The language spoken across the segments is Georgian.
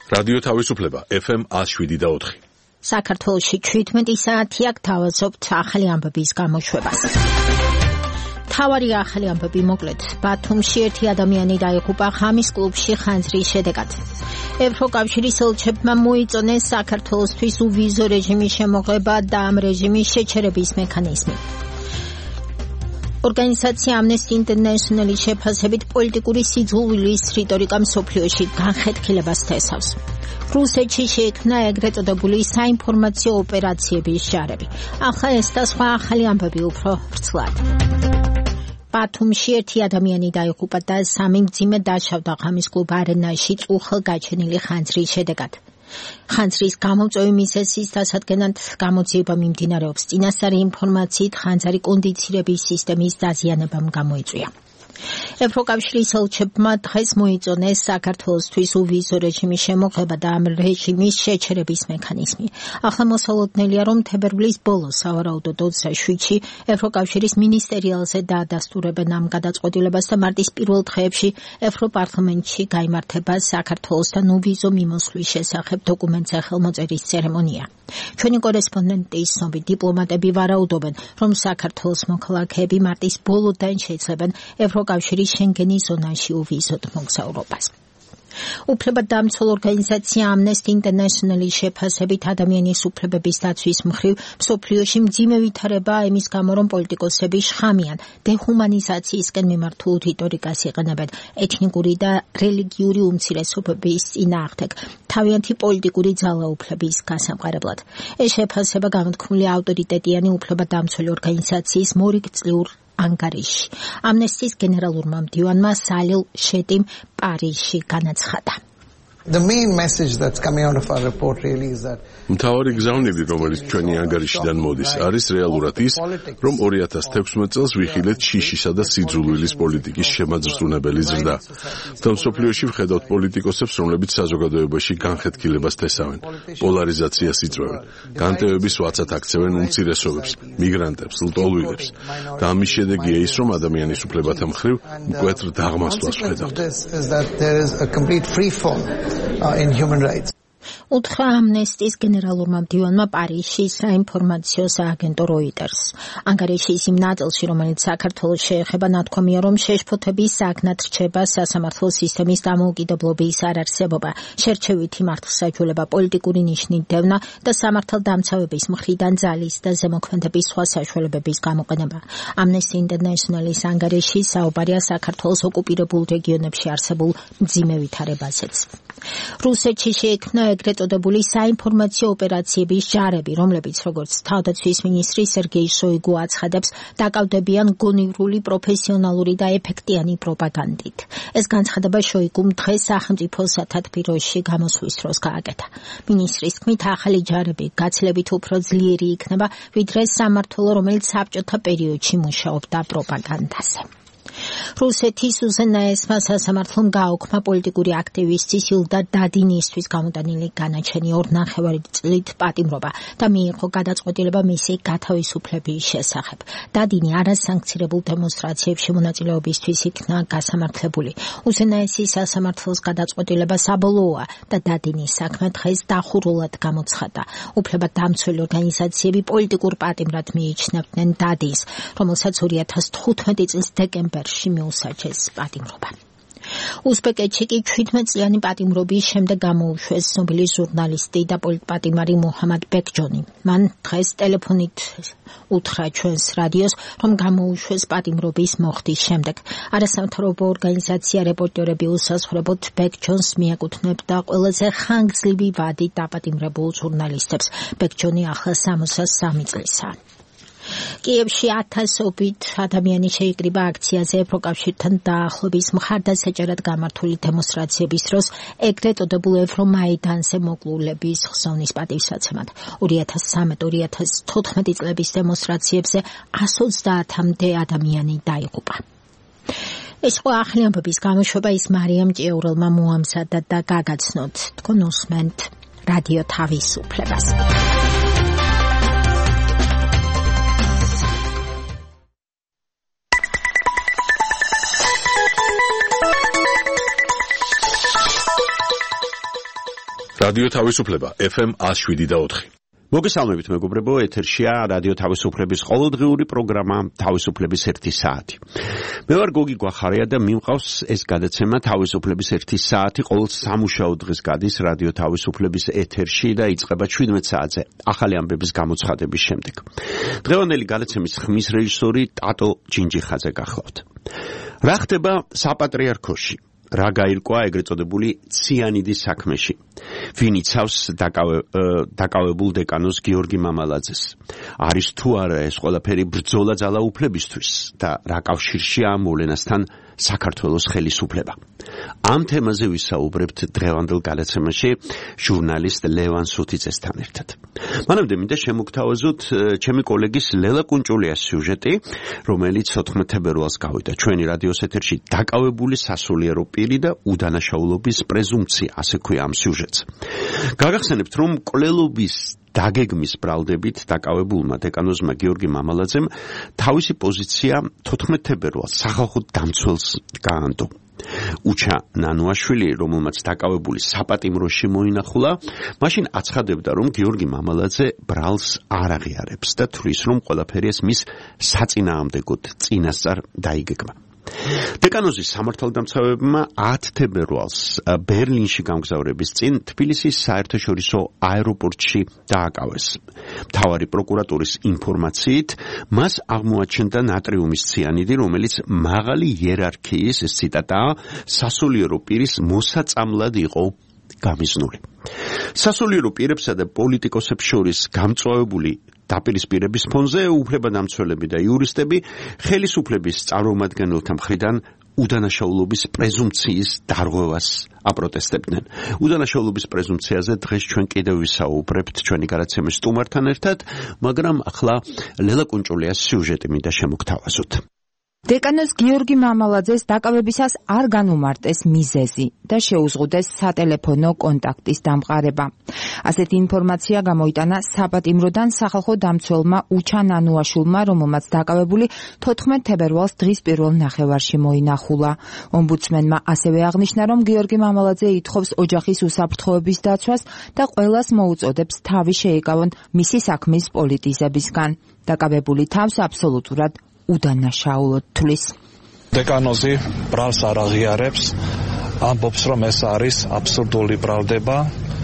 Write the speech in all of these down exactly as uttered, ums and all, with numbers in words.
რადიო თავისუფლება ეფ ემ one oh seven და four. საქართველოში ჩვიდმეტი საათი აქ თავაზობთ ახალი ამბების გამოშვებას. თავარი ახალი ამბები მოკლედ. ბათუმში ერთი ადამიანი დაიღუპა ხამის კლუბში ხანძრის შედეგად. ევროკავშირის ელჩებმა მოიწონეს საქართველოსთვის უვიზო რეჟიმის შემოღება და ამ რეჟიმის შეჩერების მექანიზმი. ორგანიზაცია Amnesty International-ის შეფასებით პოლიტიკური სიძულვილის რიტორიკა მსოფლიოში განხეთქილებას თესავს. რუსეთში შეიქმნა ეგრეთ წოდებული საინფორმაციო ოპერაციების ჟარები. ახლა ეს და სხვა ახალი ამბები უფრო ვრცლად. ბათუმში ერთი ადამიანი დაიღუპა და სამი მძიმე დაშავდა ხამის კლუბ არენაში წუხელგაჩენილი ხანძრის შედეგად. ხანძრის გამომწვევი მიზეზის დასადგენად გამოძიება მიმდინარეობს. წინასწარი ინფორმაციით ხანძარი კონდიცირების სისტემის დაზიანებამ გამოიწვია. ევროკავშირის ელჩებმა დღეს მოიწონეს საქართველოსთვის უვიზო რეჟიმის შემოღება და ამ რეჟიმის შეჩერების მექანიზმი. ახლა მოსალოდნელია, რომ თებერვლის ბოლოს სავარაუდოდ ოცდაშვიდში ევროკავშირის მინისტერიალზე დაადასტურებენ ამ გადაწყვეტილებას და მარტის პირველ დღეებში ევროპარლამენტში გაიმართება საქართველოსთან უვიზო მიმოსვლის შესახებ დოკუმენტზე ხელმოწერის ცერემონია. ჩვენი კორესპონდენტის ცნობით დიპლომატები ვარაუდობენ, რომ საქართველოს მოქალაქეები მარტის ბოლოდან შეძლებენ ევროკავშირის შენგენის ზონაში უვიზოდ მოგზაურობას. უფლებადამცველ ორგანიზაცია Amnesty International-ის შეფასებით ადამიანის უფლებების დაცვის მხრივ მსოფლიოში მძიმე ვითარებაა იმის გამო, რომ პოლიტიკოსები შხამიან დეჰუმანიზაციისკენ მიმართულ რიტორიკას იყენებენ ეთნიკური და რელიგიური უმცირესობების წინააღმდეგ თავიანთი პოლიტიკური ძალაუფლების გასამყარებლად. ეს შეფასება გამოთქმული ავტორიტეტიანი უფლებადამცველი ორგანიზაციის მორიგწლიურ ანგარიში. Amnesty-ის გენერალურმა მდივანმა სალილ შეტიმ პარიზში განაცხადა. The main message that's coming out of our report really is that მთავარი გზავნილი, რომელიც ჩვენი ანგარიშიდან მოდის, არის რეალურად ის, რომ ორი ათას თექვსმეტ წელს ვიხილეთ შიშისა და სიძულვილის პოლიტიკის შემაძრწუნებელი ზრდა. და მსოფლიოში ვხედავთ პოლიტიკოსებს, რომლებიც საზოგადოებაში განხეთქილებას თესავენ, პოლარიზაციას იწვევენ, განტევების ვაცად აქცევენ უმცირესობებს, მიგრანტებს, ლტოლვილებს. და ამის შედეგია ის, რომ ადამიანის უფლებათა მხრივ მკვეთრ დაღმასვლას ვხედავთ. Uh, in human rights. უთხრა Amnesty-ის გენერალურმა მდივანმა პარიზში საინფორმაციო სააგენტო Reuters. ანგარიშის იმ ნაწილში, რომელიც საქართველოს შეეხება, ნათქვამია, რომ შეშფოთების საგნად რჩება სასამართლო სისტემის დამოუკიდებლობის არარსებობა, შერჩევითი მართლსაჯულება, პოლიტიკური ნიშნის დევნა და სამართალდამცავების მხრიდან ძალის და ზემოქმედების სხვა საშუალებების გამოყენება. Amnesty International-ის ანგარიში საუბარია საქართველოს ოკუპირებულ რეგიონებში არსებულ მძიმე ვითარებაზეც. რუსეთში შეიქმნა ეგრეთ წოდებული საინფორმაციო ოპერაციების ჟარები, რომლებიც, როგორც თავდაცვის მინისტრი სერგეი შოიგუ აცხადებს, დაკავდებიან გონივრული, პროფესიონალური და ეფექტიანი პროპაგანდით. ეს განცხადება შოიგუმ დღეს სახელმწიფო სათათბიროში გამოსვლის დროს გააკეთა. მინისტრის თქმით, ახალი ჟარები გაცილებით უფრო ძლიერი იქნება, ვიდრე სამმართველო, რომელიც საბჭოთა პერიოდში მუშაობდა პროპაგანდაზე. რუსეთის უზენაესმა სასამართლომ გააუქმა პოლიტიკური აქტივისტის ილდა დადინისთვის გამოტანილი განაჩენი ორ ნახევარი წლით პატიმრობა და მიიღო გადაწყვეტილება მისი გათავისუფლების შესახებ. დადინი არასანქცირებულ დემონსტრაციებში მონაწილეობისთვის იქნა გასამართლებული. უზენაესის სასამართლოს გადაწყვეტილება საბოლოოა და დადინის საქმე დღეს დახურულად გამოცხადა. უფლებადამცველი ორგანიზაციები პოლიტიკურ პატიმრად მიიჩნევდნენ დადინს, რომელსაც ორი ათას თხუთმეტი წლის დეკემბერში მიუსაჯეს პატიმრობა. უზბეკეთში კი შვიდმეტ წლიანი პატიმრობის შემდეგ გამოუშვეს ცნობილი ჟურნალისტი და პოლიტპატიმარი მუჰამად ბეკჯონი. მან დღეს ტელეფონით უთხრა ჩვენს რადიოს, რომ გამოუშვეს პატიმრობის მოხდის შემდეგ. არასამთავრობო ორგანიზაცია რეპორტერები უსაზღვრებოდ ბეკჯონს მიაკუთვნებდა ყველაზე ხანგრძლივი ვადით დაპატიმრებულ ჟურნალისტებს. ბეკჯონი ახლა სამოცდა სამი წლისაა. კიევში ათასობით ადამიანი შეიკრიბა აქციაზე ევროკავშირთან დაახლოების მხარდასაჭერად გამართული დემონსტრაციების დროს ეგრეთ წოდებულ ევრომაიდანზე მოკლულების ხსოვნის პატივსაცემად. ორი ათას ცხრამეტ ორი ათას თოთხმეტი წლების დემონსტრაციებზე ასი ოცდაათამდე ადამიანი დაიღუპა. ეს ხო ახალი ამბების გამოშვება ის მარიამ ჭიაურელმა მოამზადა და გაგაცნოთ. თქვენ უსმენთ რადიო თავისუფლებას. რადიო თავისუფლება ეფ ემ one oh seven და four. მოგესალმებით მეგობრებო, ეთერშია რადიო თავისუფლების ყოველდღიური პროგრამა თავისუფლების ერთი საათი. მე ვარ გოგი გვახარია და მიმყავს ეს გადაცემა თავისუფლების ერთი საათი ყოველ სამუშაო დღეს გადის რადიო თავისუფლების ეთერში და იწყება seventeen საათზე ახალი ამბების გამოცხადების შემდეგ. დღევანდელი გადაცემის ხმის რეჟისორი ტატო ჯინჯიხაძე გახლავთ. რა ხდება საპატრიარქოში? რა გაირკვა ეგრეთ წოდებული ციანიდის საქმეში? ვინ იცავს დაკავებულ დეკანოს გიორგი მამალაძეს? არის თუ არა ეს ყველაფერი ბრძოლა ძალაუფლებისთვის და რა კავშირშია ამ მოვლენასთან საქართველოს ხელისუფლება? ამ თემაზე ვისაუბრებთ დღევანდელ გადაცემაში ჟურნალისტ ლევან სუთიძესთან ერთად. მანამდე მინდა შემოგთავაზოთ ჩემი კოლეგის ლელა კუნჭულიას სიუჟეტი, რომელიც თოთხმეტ თებერვალს გავიდა ჩვენი რადიოს ეთერში. დაკავებული სასულიერო პირი და უდანაშაულობის პრეზუმპცია, ასე ქვია ამ სიუჟეტს. გაგახსენებთ, რომ კვლელობის დაგეგმის ბრალდებით დაკავებულმა დეკანოზმა გიორგი მამალაძემ თავისი პოზიცია თოთხმეტ თებერვალს სახალხო დამცველს გაანდო. უჩა ნანუაშვილი, რომელმაც დაკავებული საპატიმროში მოინახულა, მაშინ აცხადებდა, რომ გიორგი მამალაძე ბრალს არ აღიარებს და თვლის, რომ ყველაფერი ეს მის საწინააღმდეგოდ წინასწარ დაიგეგმა. დეკანოზის სამართალდამცავებმა ათე თებერვალს ბერლინში გამგზავრების წინ თბილისის საერთაშორისო აეროპორტში დააკავეს. მთავარი პროკურატურის ინფორმაციით, მას აღმოაჩენდა ნატრიუმის ციანიდი, რომელიც მაღალი იერარქიის, ეს ციტატაა, სასულიერო პირის მოსაწამლად იყო გამიზნული. სასულიერო პირებსა და პოლიტიკოსებს შორის გამწვავებული დაპირისპირების ფონზე უფლებადამცველები და იურისტები ხელისუფლების წარმომადგენელთა მხრიდან უდანაშაულობის პრეზუმპციის დარღვევას აპროტესტებდნენ. უდანაშაულობის პრეზუმპციაზე დღეს ჩვენ კიდევ ვისაუბრებთ ჩვენი გადაცემის სტუმართან ერთად, მაგრამ ახლა ლელა კუნჭულიას სიუჟეტი მინდა შემოგთავაზოთ. დეკანოს გიორგი მამალაძეს დაკავებისას არ განუმარტეს მიზეზი და შეუზღუდეს სატელეფონო კონტაქტის დამყარება. ასეთი ინფორმაცია გამოიტანა საპატიმროდან სახალხო დამცველმა უჩა ნანუაშვილმა, რომელმაც დაკავებული თოთხმეტ თებერვალს დღის პირველ ნახევარში მოინახულა. ომბუდსმენმა ასევე აღნიშნა, რომ გიორგი მამალაძე ითხოვს ოჯახის უსაფრთხოების დაცვას და ყველას მოუწოდებს თავი შეეკავონ მისი საქმის პოლიტიზებისგან. დაკავებული თავს აბსოლუტურად უდანაშაულოდ თვლის. დეკანოზი ბრალს არ აღიარებს, ამბობს, რომ ეს არის აბსურდული ბრალდება,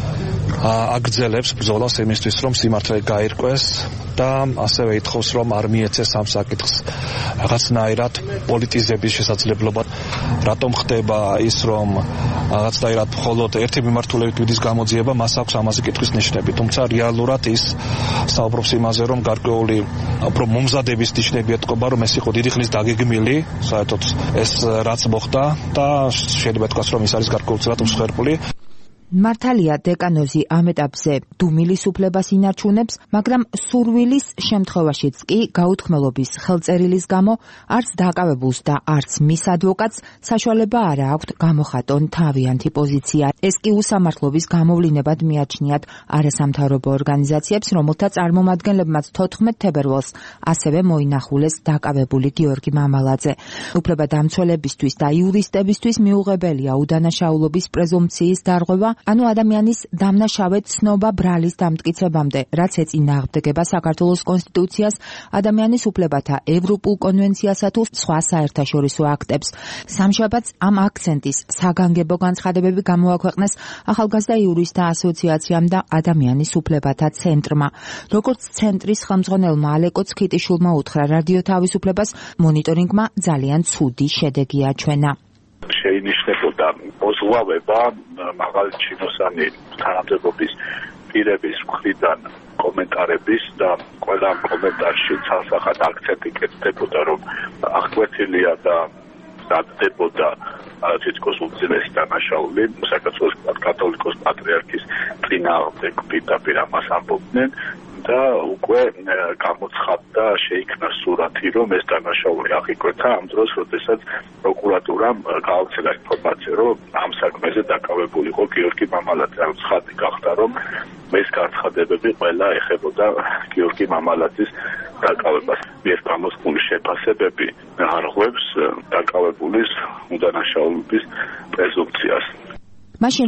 აგრძელებს ბრძოლას იმისთვის, რომ სიმართლე გაირკვეს და ასევე ითხოვს, რომ არ მიეცეს ამ საკითხს რაღაცნაირად პოლიტიზების შესაძლებლობა. რატომ ხდება ის, რომ რაღაცნაირად მხოლოდ ერთი მიმართულებით მიდის გამოძიება, მას აქვს ამაზე კითხვის ნიშნები, თუმცა რეალურად ის საუბრობს იმაზე, რომ გარკვეული უფრო მომზადების ნიშნები ეთყობა, რომ ეს იყო დიდი ხნის დაგეგმილი, საერთოდ ეს რაც მოხდა და შეიძლება თქვას, რომ ის არის გარკვეულწილად მსხვერპლი. მართალია დეკანოზი ამ ეტაპზე დუმილის უფლებას ინარჩუნებს, მაგრამ სურვილის შემთხვევაშიც კი გაუთქმელობის ხელწერილის გამო არც დაკავებულს და არც მის ადვოკატს საშუალება არ აქვთ გამოხატონ თავიანთი პოზიცია. ეს კი უსამართლობის გამოვლინებად მიაჩნიათ არასამთავრობო ორგანიზაციებს, რომელთა წარმომადგენლებმაც თოთხმეტ თებერვალს ასევე მოინახულეს დაკავებული გიორგი მამალაძე. უფლებადამცველებისთვის და იურისტებისთვის მიუღებელია უდანაშაულობის პრეზუმპციის დარღვევა, ანუ ადამიანის დამნაშავე ცნობა ბრალის დამტკიცებამდე, რაც ეწინააღმდეგება საქართველოს კონსტიტუციას, ადამიანის უფლებათა ევროპულ კონვენციასა თუ სხვა საერთაშორისო აქტებს. სამშაბათს ამ აქცენტის საგანგებო განცხადებები გამოაქვეყნეს ახალგაზრდა იურისტთა ასოციაციამ და ადამიანის უფლებათა ცენტრმა. როგორც ცენტრის ხელმძღვანელმა ალეკო ცქიტიშვილმა უთხრა რადიო თავისუფლებას, მონიტორინგმა ძალიან ცუდი შედეგი აჩვენა. შეინიშნებოდა მოზღვავება მაღალი ჩინოსანი თანამდებობის პირების მხრიდან კომენტარების და ყველა კომენტარში ცალსახად აქცენტი კეთდებოდა, რომ აღკვეთილია და დადდებოდა თითქოს უძილესი დანაშაული საქართველოს კათოლიკოს პატრიარქის წინააღმდეგ პირდაპირ ამას ამბობდნენ და უკვე გამოცხადდა, შეიქმნა სურათი, რომ ეს დანაშაული აღიკვეთა ამ დროს, როდესაც პროკურატურამ გააუქცია ინფორმაცია, რომ ამ საქმეზე დაკავებული იყო გიორგი მამალაძე. ცხადი გახდა, რომ ეს განცხადებები ყველა ეხებოდა გიორგი მამალაძის დაკავებას. მიერ გამოსული შეფასებები არღვევს დაკავებულის უდანაშაულობის პრეზუმპციას. მაშინ როცა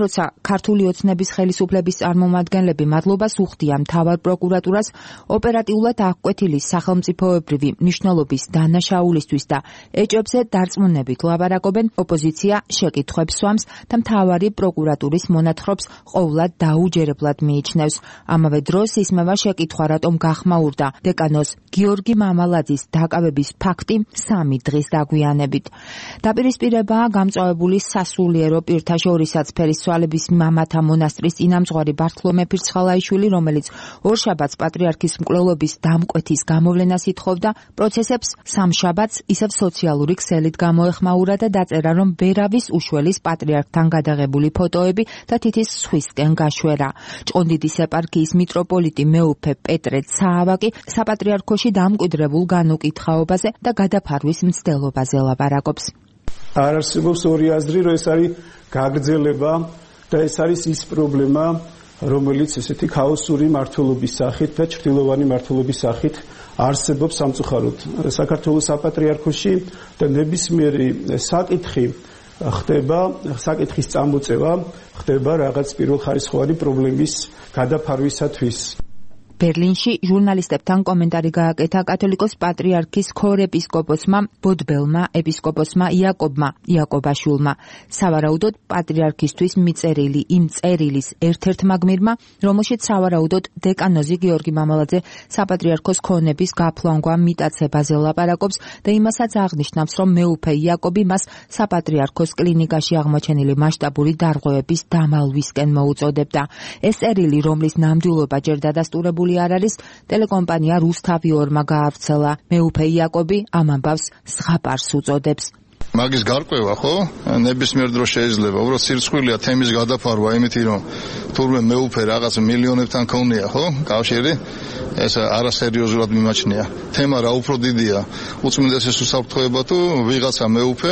ქართული ოცნების ხელისუფლების წარმომადგენლები მადლობას უხდიან მთავარ პროკურატურას ოპერატიულად აღკვეთილი სახელმწიფოებრივი მნიშვნელობის დანაშაულისთვის და ეჭვებზე დარწმუნებით ლაპარაკობენ, ოპოზიცია შეკითხვებს სვამს და მთავარი პროკურატურის მონათხრობს ყოვლად დაუჯერებლად მიიჩნევს. ამავე დროს ისმევა შეკითხვა, რატომ გახმაურდა დეკანოზ გიორგი მამალაძის დაკავების ფაქტი სამი დღის დაგვიანებით. დაპირისპირებაა გამწვავებული სასულიერო პირთა შორისაც ფერისცვალების მამათა მონასტრის წინამძღვარი ბართლომე ფირცხალაიშვილი, რომელიც ორშაბათს პატრიარქის მკვლელობის დამკვეთის გამოვლენას ითხოვდა, პროცესებს სამშაბათს ისევ სოციალური ქსელით გამოეხმაურა და დაწერა, რომ ვერავის უშველის პატრიარქთან გადაღებული ფოტოები და თითის სხვისკენ გაშვერა. ჭყონდიდის ეპარქიის მიტროპოლიტი მეუფე პეტრე ცაავაკი საპატრიარქოში დამკვიდრებულ განუკითხაობაზე და გადაფარვის მცდელობაზე ლაპარაკობს. არ არსებობს ორი აზრი, რომ ეს არის გაგრძელება და ეს არის ის პრობლემა, რომელიც ესეთი ქაოსური მართლობის სახით და ჭრილოვანი მართლობის სახით არსებობს სამწუხაროდ საქართველოს საპატრიარქოში და ნებისმიერი საკითხი ხდება, საკითხის წამოწევა ხდება რაღაც პირველხარისხოვანი პრობლემის გადაფარვისათვის. ბერლინში ჟურნალისტებთან კომენტარი გააკეთა კათოლიკოს პატრიარქის ქორეპისკოპოსმა ბოდბელმა ეპისკოპოსმა იაკობმა იაკობაშვილმა. სავარაუდოდ პატრიარქისთვის მიწერილი იმ წერილის ერთ-ერთმა გმირმა, რომელშიც სავარაუდოდ დეკანოზი გიორგი მამალაძე საპატრიარქოს ქონების გაფლანგვა მიტაცებაზე ლაპარაკობს და იმასაც აღნიშნავს, რომ მეუფე იაკობი მას საპატრიარქოს კლინიკაში აღმოჩენილი მასშტაბური დარღვევების დამალვისკენ მოუწოდებდა. ეს წერილი, რომლის ნამდვილობა ჯერ დადასტურებული არ არის, ტელეკომპანია რუსთავიორმა გაავრცელა. მეუფე იაკობი ამ ამბავს ზღაპარს უწოდებს. მაგის გარკვევა, ხო? ნებისმიერ დროს შეიძლება. უბრალოდ სირცხვილია თემის გადაფარვა, იმითი რომ თურმე მეუფე რაღაც მილიონებთან ქონია, ხო? კავშირი. ეს არასერიოზულად მიმაჩნია. თემა რა უფრო დიდია. უწმინდესის უსაფრთხოება თუ ვიღაცა მეუფე,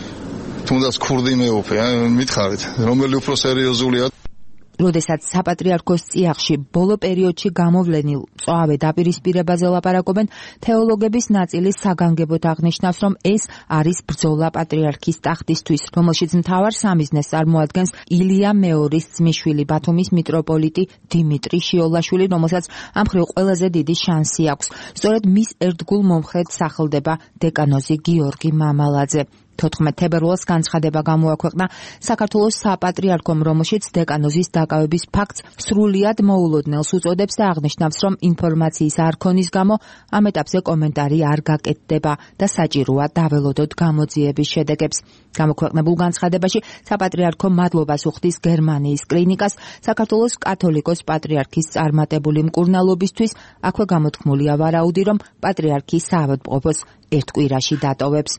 თუნდაც ქურდი მეუფე, მითხარით, რომელი უფრო სერიოზულია? როდესაც საპატრიარქოს წიაღში ბოლო პერიოდში გამოვლენილ მწვავე დაპირისპირებაზე ლაპარაკობენ, თეოლოგების ნაწილი საგანგებოდ აღნიშნავს, რომ ეს არის ბრძოლა პატრიარქის ტახტისთვის, რომელშიც მთავარ სამიზნეს წარმოადგენს ილია მეორის ძმისშვილი ბათუმის მიტროპოლიტი დიმიტრი შიოლაშვილი, რომელსაც ამ მხრივ ყველაზე დიდი შანსი აქვს. სწორედ მის ერთგულ მომხრედ სახლდება დეკანოზი გიორგი მამალაძე. თოთხმეტ თებერვალს განცხადება გამოაქვეყნა საქართველოს საპატრიარქომ, რომელშიც დეკანოზის დაკავების ფაქტს სრულიად მოულოდნელს უწოდებს და აღნიშნავს, რომ ინფორმაციის არქონის გამო ამ ეტაპზე კომენტარი არ გაკეთდება და საჭიროა დაველოდოთ გამოძიების შედეგებს. გამოქვეყნებულ განცხადებაში საპატრიარქო მადლობას უხდის გერმანიის კლინიკას, საქართველოს კათოლიკოს პატრიარქის წარმატებული მკურნალობისთვის. აქვე გამოთქმულია ვარაუდი, რომ პატრიარქი საავადმყოფოს ერთ კვირაში დატოვებს.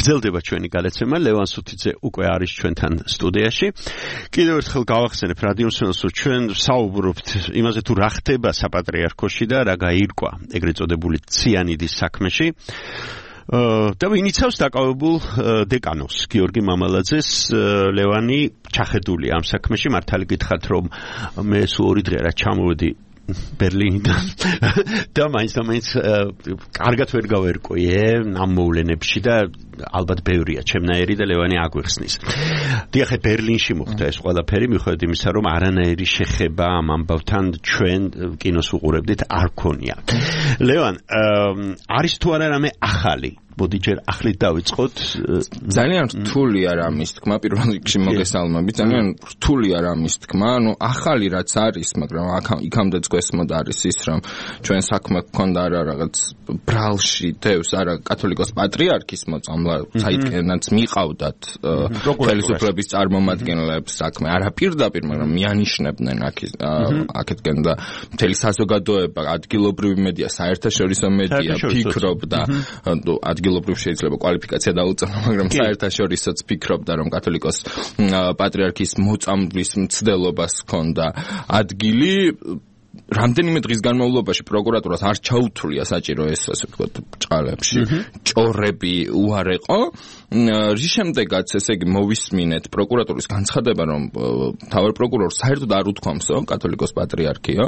გრძელდება ჩვენი გადაცემა. ლევან სუთიძე უკვე არის ჩვენთან სტუდიაში. კიდევ ერთხელ გავახსენებ რადიო მსმენელს, რომ ჩვენ საუბრობთ იმაზე თუ რა ხდება საპატრიარქოში და რა გაირკვა ეგრეთ წოდებული ციანიდის საქმეში. და ვინიცავს დაკავებულ დეკანოს გიორგი მამალაძეს. ლევანი ჩახედული ამ საქმეში. მართალი გითხრათ, რომ მე სულ ორი დღე რა ჩამოვედი ბერლინიდან და მაინც და მაინც კარგად ვერ გავერკვიე ამ მოვლენებში და ალბათ ბევრია ჩემნაირი და ლევანი აგვიხსნის. დიახ, ბერლინში მოხდა ეს ყველაფერი, მიუხედავად იმისა, რომ არანაირი შეხება ამ ამბავთან ჩვენ კინოს უყურებდით არ ქონია. ლევან, არის თუ არა რამე ახალი? მოდი ჯერ ახლით დავიწყოთ. ძალიან რთულია რამის თქმა, პირველ რიგში მოგესალმებით. ძალიან რთულია რამის თქმა, ანუ ახალი რაც არის, მაგრამ იქამდე წესმოდ არის ის, რომ ჩვენ საქმე გქონდა არა რაღაც ბრალში თევს, არა კათოლიკოს პატრიარქის მოწამლა, საიდანაც მიყავდათ ხელისუფლების წარმომადგენლებს საქმე, არა პირდაპირ, მაგრამ მიანიშნებდნენ აქეთკენ და მთელი საზოგადოება, ადგილობრივი მედია, საერთაშორისო მედია ფიქრობდა ადგილობრივ შეიძლება კვალიფიკაცია დაუწევო, მაგრამ საერთაშორისოც ფიქრობდა, რომ კათოლიკოს პატრიარქის მოწამვლის მცდელობას ჰქონდა ადგილი. რამდენიმე დღის განმავლობაში პროკურატურას არ ჩაუთვლია საჭირო ეს, ასე ვთქვათ, ბრჭყალებში ჭორები უარეყო. რის შემდეგაც, ესე იგი, მოვისმინეთ პროკურატურის განცხადება, რომ მთავარ პროკურორს საერთოდ არ უთქვამსო კათოლიკოს პატრიარქია.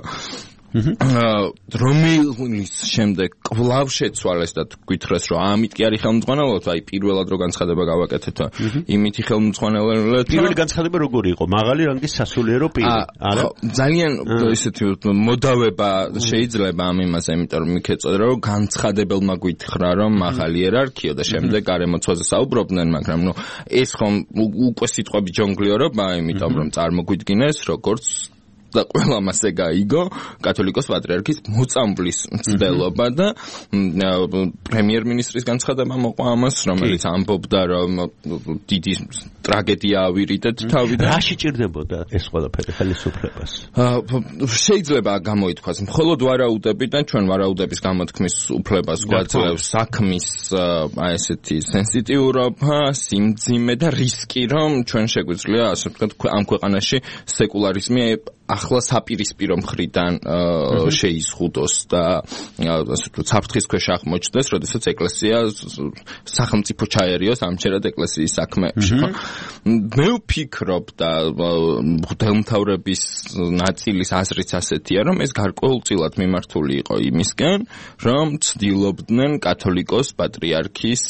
რომლის შემდეგ კვლავ შეცვალეს და გითხრეს, რომ ამით კი არის ხელმძღვანელოთ, აი პირველად რო განცხადება გავაკეთეთ, იმითი ხელმძღვანელოთ. პირველი განცხადება როგორი იყო? მაღალი რანგის სასულიერო პირი, არა? ძალიან ესეთი მოდავება შეიძლება ამ იმაზე, იმიტომ რომ მიქეწოდა, რომ განცხადებელმა გითხრა, რომ მაღალი იერარქია და შემდეგ გარემოცვაზე საუბრობდნენ, მაგრამ ნუ ეს ხომ უკვე სიტყვები ჯონგლიორობაა, იმიტომ რომ წარმოგვიდგინეს, როგორც და ყველა მასე გაიგო კათოლიკოს პატრიარქის მოწამვლის მცდელობა და პრემიერ-მინისტრის განცხადება მოყვა ამას, რომელიც ამბობდა, რომ დიდი ტრაგედია ავირიდეთ თავიდან. რაში ჭირდებოდა ეს ყველაფერი ხელისუფლებას? შეიძლება გამოითქვას, მხოლოდ ვარაუდებიდან, ჩვენ ვარაუდების გამოთქმის უფლებას გვაძლევს საქმის აი ესეთი სენსიტიურობა, სიმძიმე და რისკი, რომ ჩვენ შეგვიძლია, ასე ვთქვათ, ამ ქვეყანაში სეკულარიზმი ახლა საპირისპირო მხრიდან შეიზღუდოს და ასე ვთქვათ, საფრთხის ქვეშ აღმოჩნდეს, როდესაც ეკლესია სახელმწიფო ჩაერიოს ამჯერად ეკლესიის საქმეებში. მე ვფიქრობ და მღვდელმთავრების ნაწილის აზრიც ასეთია, რომ ეს გარკვეულწილად მიმართული იყო იმისკენ, რომ ცდილობდნენ კათოლიკოს პატრიარქის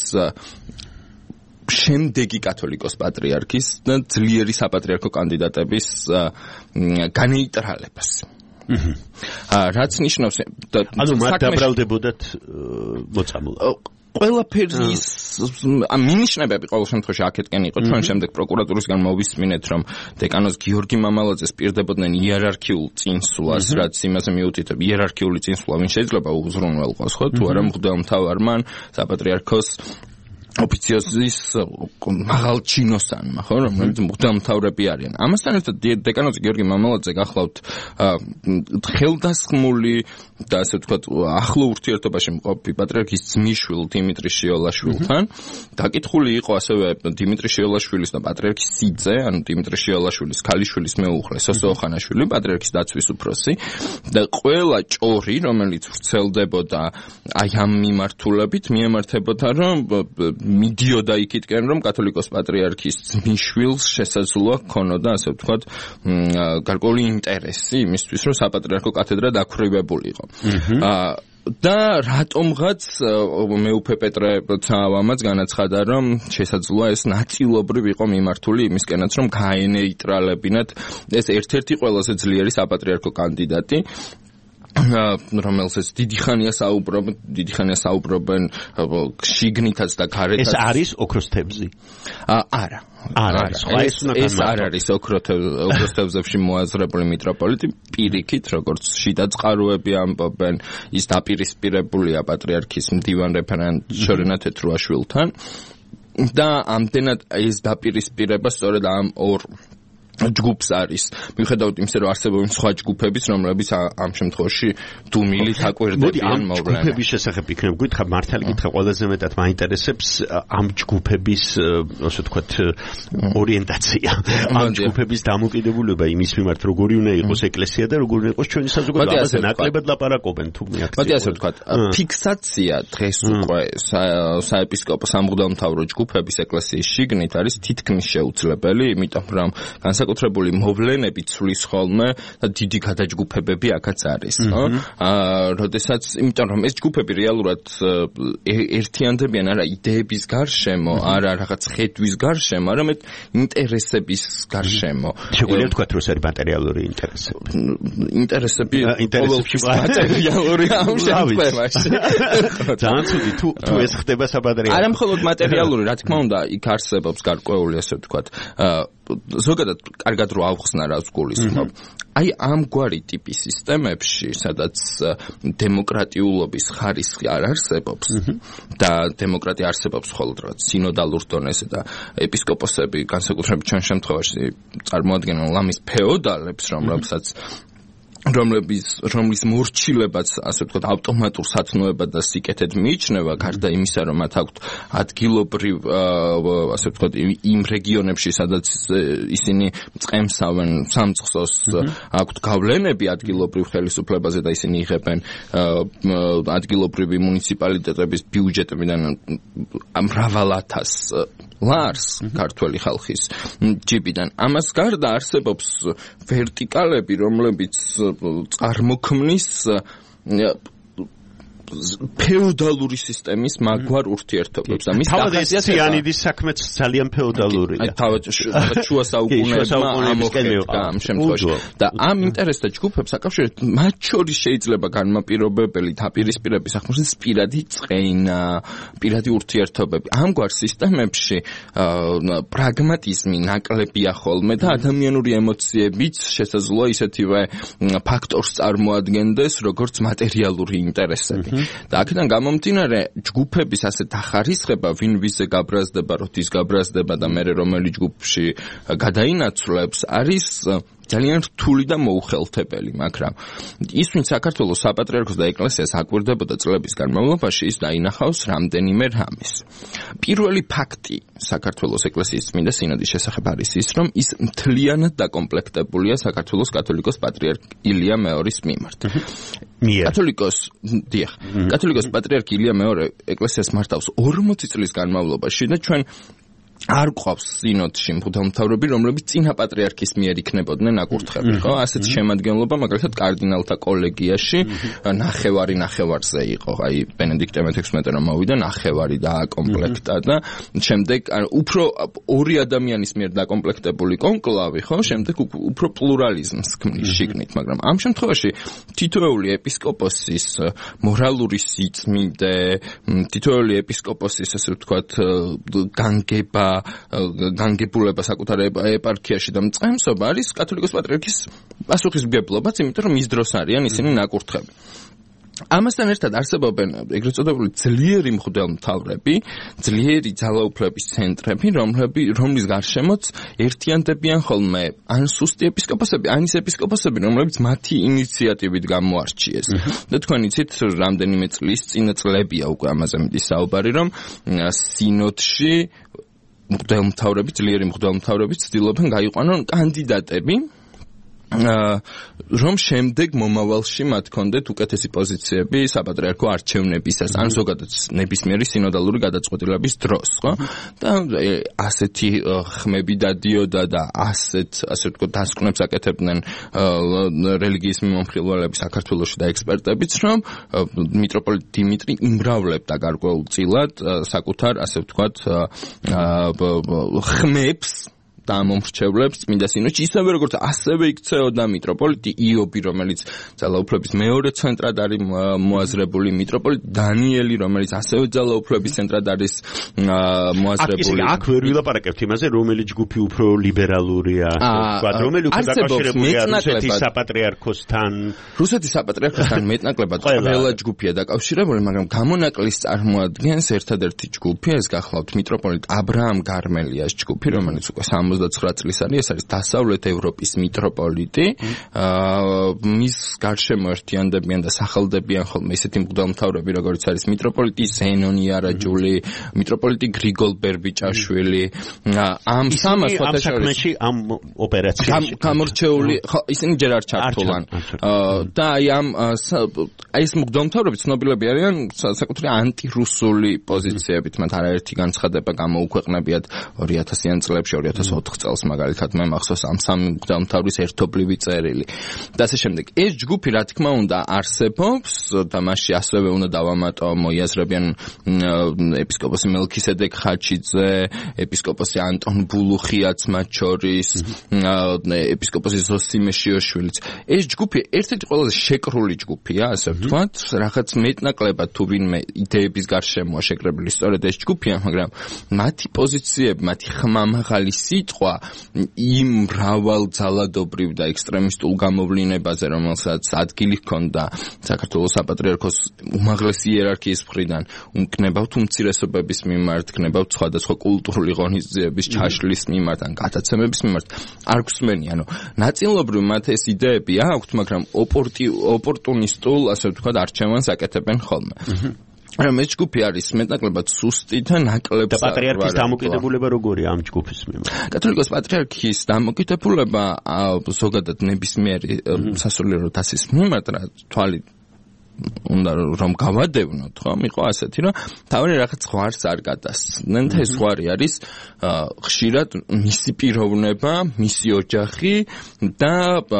შემდეგი კათოლიკოს პატრიარქის და ძლიერი საპატრიარქო კანდიდატების განეიტრალებას. რაც ნიშნავს ანუ მათ დაბრალდებოდათ მოწამლა. ყველაფერის მინიშნებები ყოველ შემთხვევაში აქეთკენ იყო. ჩვენ შემდეგ პროკურატურისგან მოვისმინეთ, რომ დეკანოს გიორგი მამალაძეს პირდებოდნენ იერარქიულ წინსვლას, რაც იმაზე მიუთითებ, იერარქიული წინსვლა ვინ შეიძლება უზრუნველყოს, ხო? თუ არა მღვდელმთავარმა საპატრიარქოს ოფიციოზის მაღალ ჩინოსანმა, ხო, რომელიც მღვდელმთავრები არიან. ამასთან ერთად დეკანოზი გიორგი მამალაძე გახლავთ ხელდასხმული და ასე ვთქვათ, ახლო ურთიერთობაში მყოფი პატრიარქის ძმისშვილ დიმიტრი შიოლაშვილთან. დაკითხული იყო ასევე დიმიტრი შიოლაშვილის და პატრიარქის სიძე, ანუ დიმიტრი შიოლაშვილის ქალიშვილის მეუღლე სოსო ოხანაშვილი, პატრიარქის დაცვის უფროსი და ყველა ჭორი, რომელიც ვრცელდებოდა აი ამ მიმართულებით, მიემართებოდა, რომ მიდიოდა იქითკენ, რომ კათოლიკოს პატრიარქის ძმისშვილს შესაძლოა ჰქონოდა, ასე ვთქვათ, გარკვეული ინტერესი იმისთვის, რომ საპატრიარქო კათედრა დაქვრივებულიყო. და რატომღაც მეუფე პეტრე ცავამაც განაცხადა, რომ შესაძლოა ეს ნაწილობრივ იყო მიმართული იმისკენაც, რომ გაენეიტრალებინათ ეს ერთ-ერთი ყველაზე ძლიერი საპატრიარქო კანდიდატი, რომელსაც დიდი ხანია საუბრობენ, დიდი ხანია საუბრობენ შიგნითაც და გარეთაც. ეს არის ოქროს თევზი? არა. არ არის. ეს არ არის ოქროს თევზებში მოაზრებული მიტროპოლიტი, პირიქით, როგორც შიდა წყაროები ამბობენ, ის დაპირისპირებულია პატრიარქის მდივან რეფერენტ შორენა თეთრუაშვილთან და ამდენად ეს დაპირისპირება სწორედ ამ ორ ჯგუფს არის მიუხედავად იმისა რომ არსებობენ სხვა ჯგუფებიც რომლებიც ამ შემთხვევაში დუმილით აკვირდებიან მოვლენას. მოდი ამ ჯგუფების შესახებ იქნებ გითხრა მართალი გითხრა ყველაზე მეტად მაინტერესებს ამ ჯგუფების ასე ვთქვათ ორიენტაცია ამ ჯგუფების დამოკიდებულება იმის მიმართ როგორი უნდა იყოს ეკლესია და როგორი უნდა იყოს ჩვენი საზოგადოება ამაზე ნაკლებად ლაპარაკობენ თუ მე აქ მოდი ასე ვთქვათ ფიქსაცია დღეს უკვე საეპისკოპოს ამღვდელმთავრო ჯგუფების ეკლესიის შიგნით არის თითქმის შეუძლებელი იმიტომ რომ განსაკუთრებული მოვლენები ცვლის ხოლმე და დიდი გადაჯგუფებები აქაც არის, ხო? აა, როდესაც, იმიტომ რომ ეს ჯგუფები რეალურად ერთიანდებიან არა იდეების გარშემო, არა რაღაც ხედვის გარშემო, არამედ ინტერესების გარშემო. შეგვიძლია ვთქვათ, რომ ეს არის მატერიალური ინტერესები. ინტერესები ყოველთვის მატერიალურია ამ შემთხვევაში. ძალიან ცუდი თუ თუ ეს ხდება საპატრიარქოში. არა მხოლოდ მატერიალური, რა თქმა უნდა, იქ არსებობს გარკვეული ასე ვთქვათ, აა ზოგადად კარგად რო ავხსნა რაც გულისხმობ. აი ამგვარი ტიპის სისტემებში, სადაც დემოკრატიულობის ხარისხი არ არსებობს და დემოკრატია არსებობს მხოლოდ რაღაც სინოდალურ დონეზე და ეპისკოპოსები განსაკუთრებით ჩვენ შემთხვევაში წარმოადგენენ ლამის ფეოდალებს, რომლებსაც რომლების რომლის მორჩილებაც ასე ვთქვათ ავტომატურ სათნოებად და სიკეთედ მიიჩნევა გარდა იმისა რომ მათ აქვთ ადგილობრივ ასე ვთქვათ იმ რეგიონებში სადაც ისინი წემსავენ სამწყსოს აქვთ გავლენები ადგილობრივ ხელისუფლებაზე და ისინი იღებენ ადგილობრივი მუნიციპალიტეტების ბიუჯეტებიდან მრავალ ათას ლარს ქართველი ხალხის ჯიბიდან ამას გარდა არსებობს ვერტიკალები რომლებიც წარმოქმნის ფეოდალური სისტემის მაგვარ ურთიერთობებს და მის ახასიათებდა ციანიდის საქმეც ძალიან ფეოდალურია. თავად შუა საუკუნეებმა ამოხერხა ამ შემთხვევაში და ამ ინტერესთა ჯგუფებს აკავშირებთ მათ შორის შეიძლება განმაპირობებელი დაპირისპირების ახმოშლის პირადი წყენა, პირადი ურთიერთობები. ამგვარ სისტემებში პრაგმატიზმი ნაკლებია ხოლმე და ადამიანური ემოციებიც შესაძლოა ისეთივე ფაქტორს წარმოადგენდეს როგორც მატერიალური ინტერესები. და აქედან გამომდინარე ჯგუფების ასე დახარისხება ვინ ვისზე გაბრაზდება, როდის გაბრაზდება და მე რომელი ჯგუფში გადაინაცვლებს არის ძალიან რთული და მოუხელთებელი, მაგრამ ის ვინც საქართველოს საპატრიარქოს და ეკლესიას აკვირდებოდა წლების განმავლობაში ის დაინახავს რამდენიმე რამეს. პირველი ფაქტი საქართველოს ეკლესიის წმინდა სინოდის შესახებ არის ის, რომ ის მთლიანად დაკომპლექტებულია საქართველოს კათოლიკოს პატრიარქ ილია მეორის მიმართ. კათოლიკოს დიახ, კათოლიკოს პატრიარქ ილია მეორე ეკლესიას მართავს ორმოცი წლის განმავლობაში და ჩვენ არ გვყავს სინოდში მღვდელმთავრები, რომლებიც წინა პატრიარქის მიერ იქნებოდნენ აკურთხებულნი, ხო? ასეთ შემადგენლობა მაგალითად კარდინალთა კოლეგიაში ნახევარი ნახევარზე იყო. აი ბენედიქტე მეთექვსმეტე რომ მოვიდა ნახევარი დააკომპლექტა და შემდეგ უფრო ორი ადამიანის მიერ დაკომპლექტებული კონკლავი, ხო? შემდეგ უფრო პლურალიზმს ქმნის შიგნით, მაგრამ ამ შემთხვევაში თითოეული ეპისკოპოსის მორალური სიწმინდე, თითოეული ეპისკოპოსის ასე ვთქვათ განგება განგებულება საკუთარ ეპარქიაში და მწყემსობა არის კათოლიკოს პატრიარქის პასუხისმგებლობაც, იმიტომ რომ მის დროს არიან ისინი ნაკურთხები. ამასთან ერთად არსებობენ ეგრეთ წოდებული ძლიერი მღვდელმთავრები, ძლიერი ძალაუფლების ცენტრები, რომლის გარშემოც ერთიანდებიან ხოლმე ან სუსტი ეპისკოპოსები, ან ის ეპისკოპოსები, რომლებიც მათი ინიციატივით გამოარჩიეს. და თქვენ იცით, რამდენიმე წლის წინ წლებია უკვე ამაზე მიდის საუბარი, რომ სინოდში მღვდელმთავრები, ძლიერი მღვდელმთავრები ცდილობენ გაიყვანონ კანდიდატები, რომ შემდეგ მომავალში მათ ჰქონდეთ უკეთესი პოზიციები საპატრიარქო არჩევნებისას, ან ზოგადად ნებისმიერი სინოდალური გადაწყვეტილების დროს, ხო? და ასეთი ხმები დადიოდა და ასეთ, ასე ვთქვათ, დასკვნებს აკეთებდნენ რელიგიის მიმომხილველები საქართველოში და ექსპერტებიც, რომ მიტროპოლიტ დიმიტრი იმრავლებდა გარკვეულწილად საკუთარ, ასე ვთქვათ, ხმებს და მომრჩევლებს წმინდა სინოდში, ისევე როგორც ასევე იქცეოდა მიტროპოლიტი იობი, რომელიც ძალაუფლების მეორე ცენტრად არის მოაზრებული, მიტროპოლიტ დანიელი, რომელიც ასევე ძალაუფლების ცენტრად არის მოაზრებული. აქ ვერ ვილაპარაკებთ იმაზე, რომელი ჯგუფი უფრო ლიბერალურია, თქვა, რომელი უფრო დაკავშირებულია რუსეთის საპატრიარქოსთან. რუსეთის საპატრიარქოსთან მეტნაკლებად ყველა ჯგუფია დაკავშირებული, მაგრამ გამონაკლისს წარმოადგენს ერთადერთი ჯგუფი, ეს გახლავთ მიტროპოლიტ აბრაამ გარმელიას ჯგუფი, რომელიც უკვე ოცდაცხრა წლის არის, ეს არის დასავლეთ ევროპის მიტროპოლიტი. აა მის გარშემო ერთიანდებიან და სახელდებიან ხოლმე ისეთი მღვდელმთავრები, როგორც არის მიტროპოლიტი ზენონი არაჯული, მიტროპოლიტი გრიგოლ ბერბიჭაშვილი. ამ სამას ფოტოშოპში ამ ოპერაციაში გამორჩეული, ხო, ისინი ჯერ არ ჩართულან. და აი ამ ეს მღვდელმთავრები ცნობილები არიან საკუთარი ანტირუსული პოზიციებით, მათ არაერთი განცხადება გამოუქვეყნებიათ ორი ათასიან წლებში, ორი ათას ოთხ წელს მაგალითად მე მახსოვს ამ სამი მღვდელმთავრის ერთობლივი წერილი. და ასე შემდეგ. ეს ჯგუფი რა თქმა უნდა არსებობს და მასში ასევე უნდა დავამატო მოიაზრებიან ეპისკოპოსი მელქისედეკ ხაჩიძე, ეპისკოპოსი ანტონ ბულუხიაც მათ შორის, ეპისკოპოსი ზოსიმე შიოშვილიც. ეს ჯგუფი ერთ-ერთი ყველაზე შეკრული ჯგუფია, ასე ვთქვათ, რაღაც მეტნაკლებად თუ ვინმე იდეების გარშემოა შეკრებილი სწორედ ეს ჯგუფია, მაგრამ მათი პოზიციები, მათი ხმამაღალი სიტყვა იმ მრავალ ძალადობრივ და ექსტრემისტულ გამოვლინებაზე, რომელსაც ადგილი ჰქონდა საქართველოს საპატრიარქოს უმაღლესი იერარქიის მხრიდან, უგნებავთ უმცირესობების მიმართ, გნებავთ სხვადასხვა კულტურული ღონისძიების ჩაშლის მიმართ ან გადაცემების მიმართ, არ გვსმენი, ანუ ნაწილობრივ მათ ეს იდეები აქვთ, მაგრამ ოპორტუნისტულ, ასე ვთქვათ, არჩევანს აკეთებენ ხოლმე. მაგრამ ეს ჯგუფი არის მეტნაკლებად სუსტი და ნაკლებ და პატრიარქის დამოკიდებულება როგორია ამ ჯგუფის მიმართ? კათოლიკოს პატრიარქის დამოკიდებულება ზოგადად ნებისმიერი სასულიერო დასის მიმართ, რა თვალი უნდა რომ გავადევნოთ, ხო? იყო ასეთი, რომ თავი რაღაც ზღვარს არ გადასცდნენ და ეს ზღვარი არის ხშირად მისი პიროვნება, მისი ოჯახი და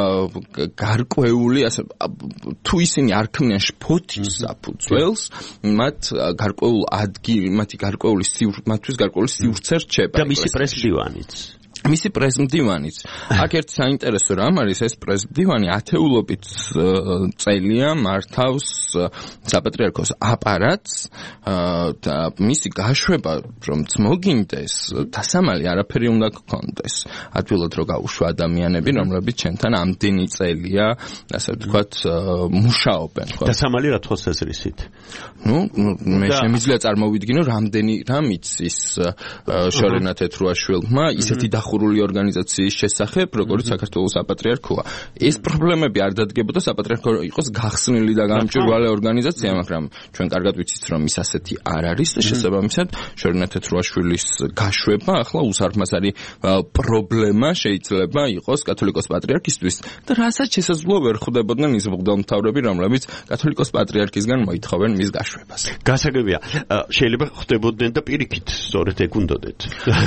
გარკვეული, ასე თუ ისინი არ ქმნიან შფოთის საფუძველს, მათ გარკვეულ ადგილ, მათი გარკვეული მათთვის გარკვეული სივრცე რჩება. და მისი პრესმდივანიც. მისი პრესმდივანიც. აქ ერთი საინტერესო რამ არის, ეს პრესმდივანი ათეულობით წელია მართავს საპატრიარქოს აპარატს და მისი გაშვება რომ მოგინდეს, დასამალი არაფერი უნდა გქონდეს. ადვილად რო გაუშვა ადამიანები, რომლებიც ჩვენთან ამდენი წელია, ასე ვთქვათ, მუშაობენ. დასამალი რა თვალსაზრისით? ნუ მე შემიძლია წარმოვიდგინო, რამდენი რამ იცის შორენა თეთრუაშვილმა ისეთი ხურული ორგანიზაციის შესახებ, როგორც საქართველოს საპატრიარქოა. ეს პრობლემები არ დადგებოდა საპატრიარქო იყოს გახსნილი და გამჭვირვალე ორგანიზაცია, მაგრამ ჩვენ კარგად ვიცით, რომ ის ასეთი არ არის და შესაბამისად შორენა თეთრუაშვილის გაშვება ახლა უსარმაზარი პრობლემა შეიძლება იყოს კათოლიკოს პატრიარქისთვის და რასაც შესაძლოა ვერ ხვდებოდნენ ის მღვდელმთავრები, რომლებიც კათოლიკოს პატრიარქისგან მოითხოვენ მის გაშვებას. გასაგებია, შეიძლება ხვდებოდნენ და პირიქით სწორედ ეგ უნდოდეთ.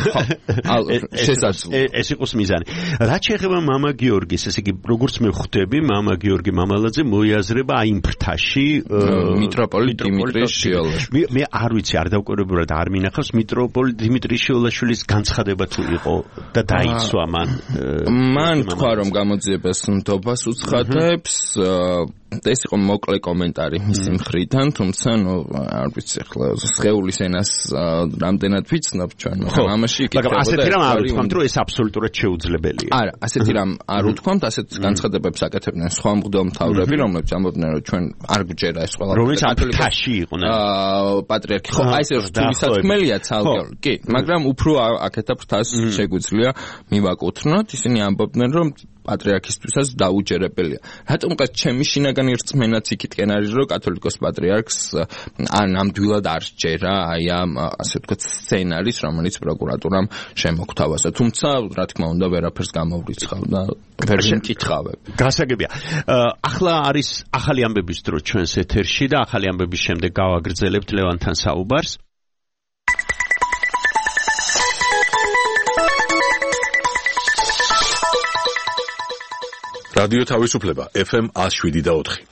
ხო, ეს იყოს მიზანი. რაც შეეხება მამა გიორგის, ესე იგი, როგორც მე ხვდები, მამა გიორგი მამალაძე მოიაზრება აი იმ ფრთაში მიტროპოლიტ დიმიტრი შიოლაშვილი. მე არ ვიცი, არ დავკვირვებულად არ მინახავს მიტროპოლიტ დიმიტრი შიოლაშვილის განცხადება თუ იყო და დაიცვა მან. მან თქვა, რომ გამოძიებას ნდობას უცხადებს. ეს იყო მოკლე კომენტარი მისი მხრიდან, თუმცა ნუ არ ვიცი, ახლა სხეულის ენას რამდენად ვიცნობ ჩვენ, მაგრამ ამაში იქნება. მაგრამ ასეთი რამ არ ვთქვამთ, რომ ეს აბსოლუტურად შეუძლებელია. არა, ასეთი რამ არ ვთქვამთ, ასეთ განცხადებებს აკეთებდნენ სხვა მღვდელმთავრები, რომლებიც ამბობდნენ, რომ ჩვენ არ გვჯერა ეს ყველა რომელიც აფთაში იყვნენ. აა პატრიარქი, ხო, აი ეს რთულისათქმელია ცალკეულ. კი, მაგრამ უფრო აქეთა ფრთას შეგვიძლია მივაკუთვნოთ, ისინი ამბობდნენ, რომ პატრიარქისთვისაც დაუჯერებელია. რატომღაც ჩემი შინაგანი რწმენაც იქითკენ არის, რომ კათოლიკოს პატრიარქს არ ნამდვილად არ სჯერა აი ამ ასე ვთქვათ სცენარის, რომელიც პროკურატურამ შემოგთავაზა. თუმცა, რა თქმა უნდა, ვერაფერს გამოვრიცხავ და ვერ მკითხავებ. გასაგებია. ახლა არის ახალი ამბების დრო ჩვენს ეთერში და ახალი ამბების შემდეგ გავაგრძელებთ ლევანთან საუბარს. რადიო თავისუფლება ეფ ემ one oh seven და four.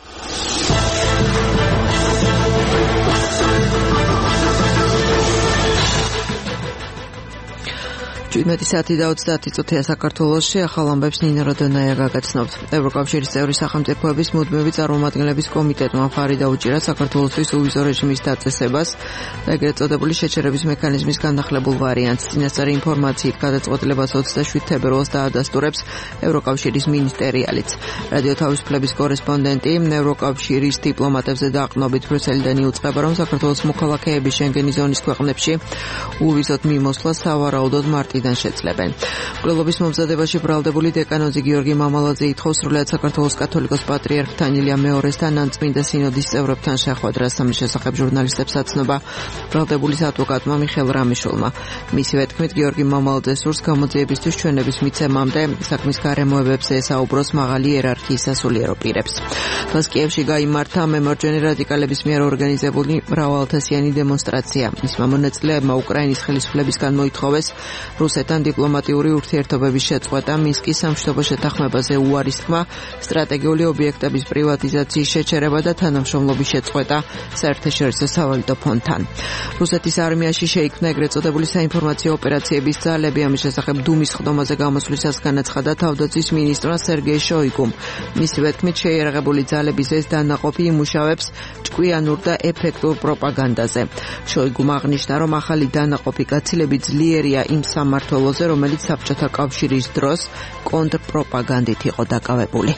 შვიდმეტი საათი და ოცდაათი წუთია საქართველოში. ახალ ამბებს ნინო როდონაია გაგაცნობთ. ევროკავშირის წევრი სახელმწიფოების მუდმივი წარმომადგენლების კომიტეტმა ფარი დაუჭირა საქართველოსთვის უვიზო რეჟიმის დაწესებას და ეგრეთ წოდებული შეჩერების მექანიზმის განახლებულ ვარიანტს. წინასწარი ინფორმაციით გადაწყვეტილებას ოცდაშვიდ თებერვალს დაადასტურებს ევროკავშირის მინისტერიალიც. რადიო თავისუფლების კორესპონდენტი ევროკავშირის დიპლომატებზე დაყრდნობით ბრიუსელიდან იუწყება, რომ საქართველოს მოქალაქეების შენგენის ზონის ქვეყნებში უვიზოდ მიმოსვლა სავარაუდოდ მარტი ხალხიდან შეძლებენ. მკვლელობის მომზადებაში ბრალდებული დეკანოზი გიორგი მამალაძე ითხოვს სრულად საქართველოს კათოლიკოს პატრიარქთან ილია მეორესთან ან წმინდა სინოდის წევრებთან შეხვედრა. ამის შესახებ ჟურნალისტებს აცნობა ბრალდებულის ადვოკატმა მიხეილ რამიშულმა. მისივე თქმით, გიორგი მამალაძე სურს გამოძიებისთვის ჩვენების მიცემამდე საქმის გარემოებებზე ესაუბროს მაღალი იერარქიის სასულიერო პირებს. დღეს კიევში გაიმართა მემარჯვენე რადიკალების მიერ ორგანიზებული მრავალათასიანი დემონსტრაცია. მისმა მონაწილეებმა უკრაინის ხელისუფლებისგან მოითხოვეს რუსეთთან დიპლომატიური ურთიერთობების შეწყვეტა, მინსკის სამშვიდობო შეთანხმებაზე უარის თქმა, სტრატეგიული ობიექტების პრივატიზაციის შეჩერება და თანამშრომლობის შეწყვეტა საერთაშორისო სავალუტო ფონდთან. რუსეთის არმიაში შეიქმნა ეგრეთ წოდებული საინფორმაციო ოპერაციების ძალები. ამის შესახებ დუმის ხდომაზე გამოსვლისას განაცხადა თავდაცვის მინისტრმა სერგეი შოიგუმ. მისივე თქმით, შეიარაღებული ძალების ეს დანაყოფი იმუშავებს ჭკვიანურ და ეფექტურ პროპაგანდაზე. შოიგუმ აღნიშნა, რომ ახალი დანაყოფი გაცილებით ძლიერია იმ სამმართველოზე, რომელიც საბჭოთა კავშირის დროს კონტრპროპაგანდით იყო დაკავებული.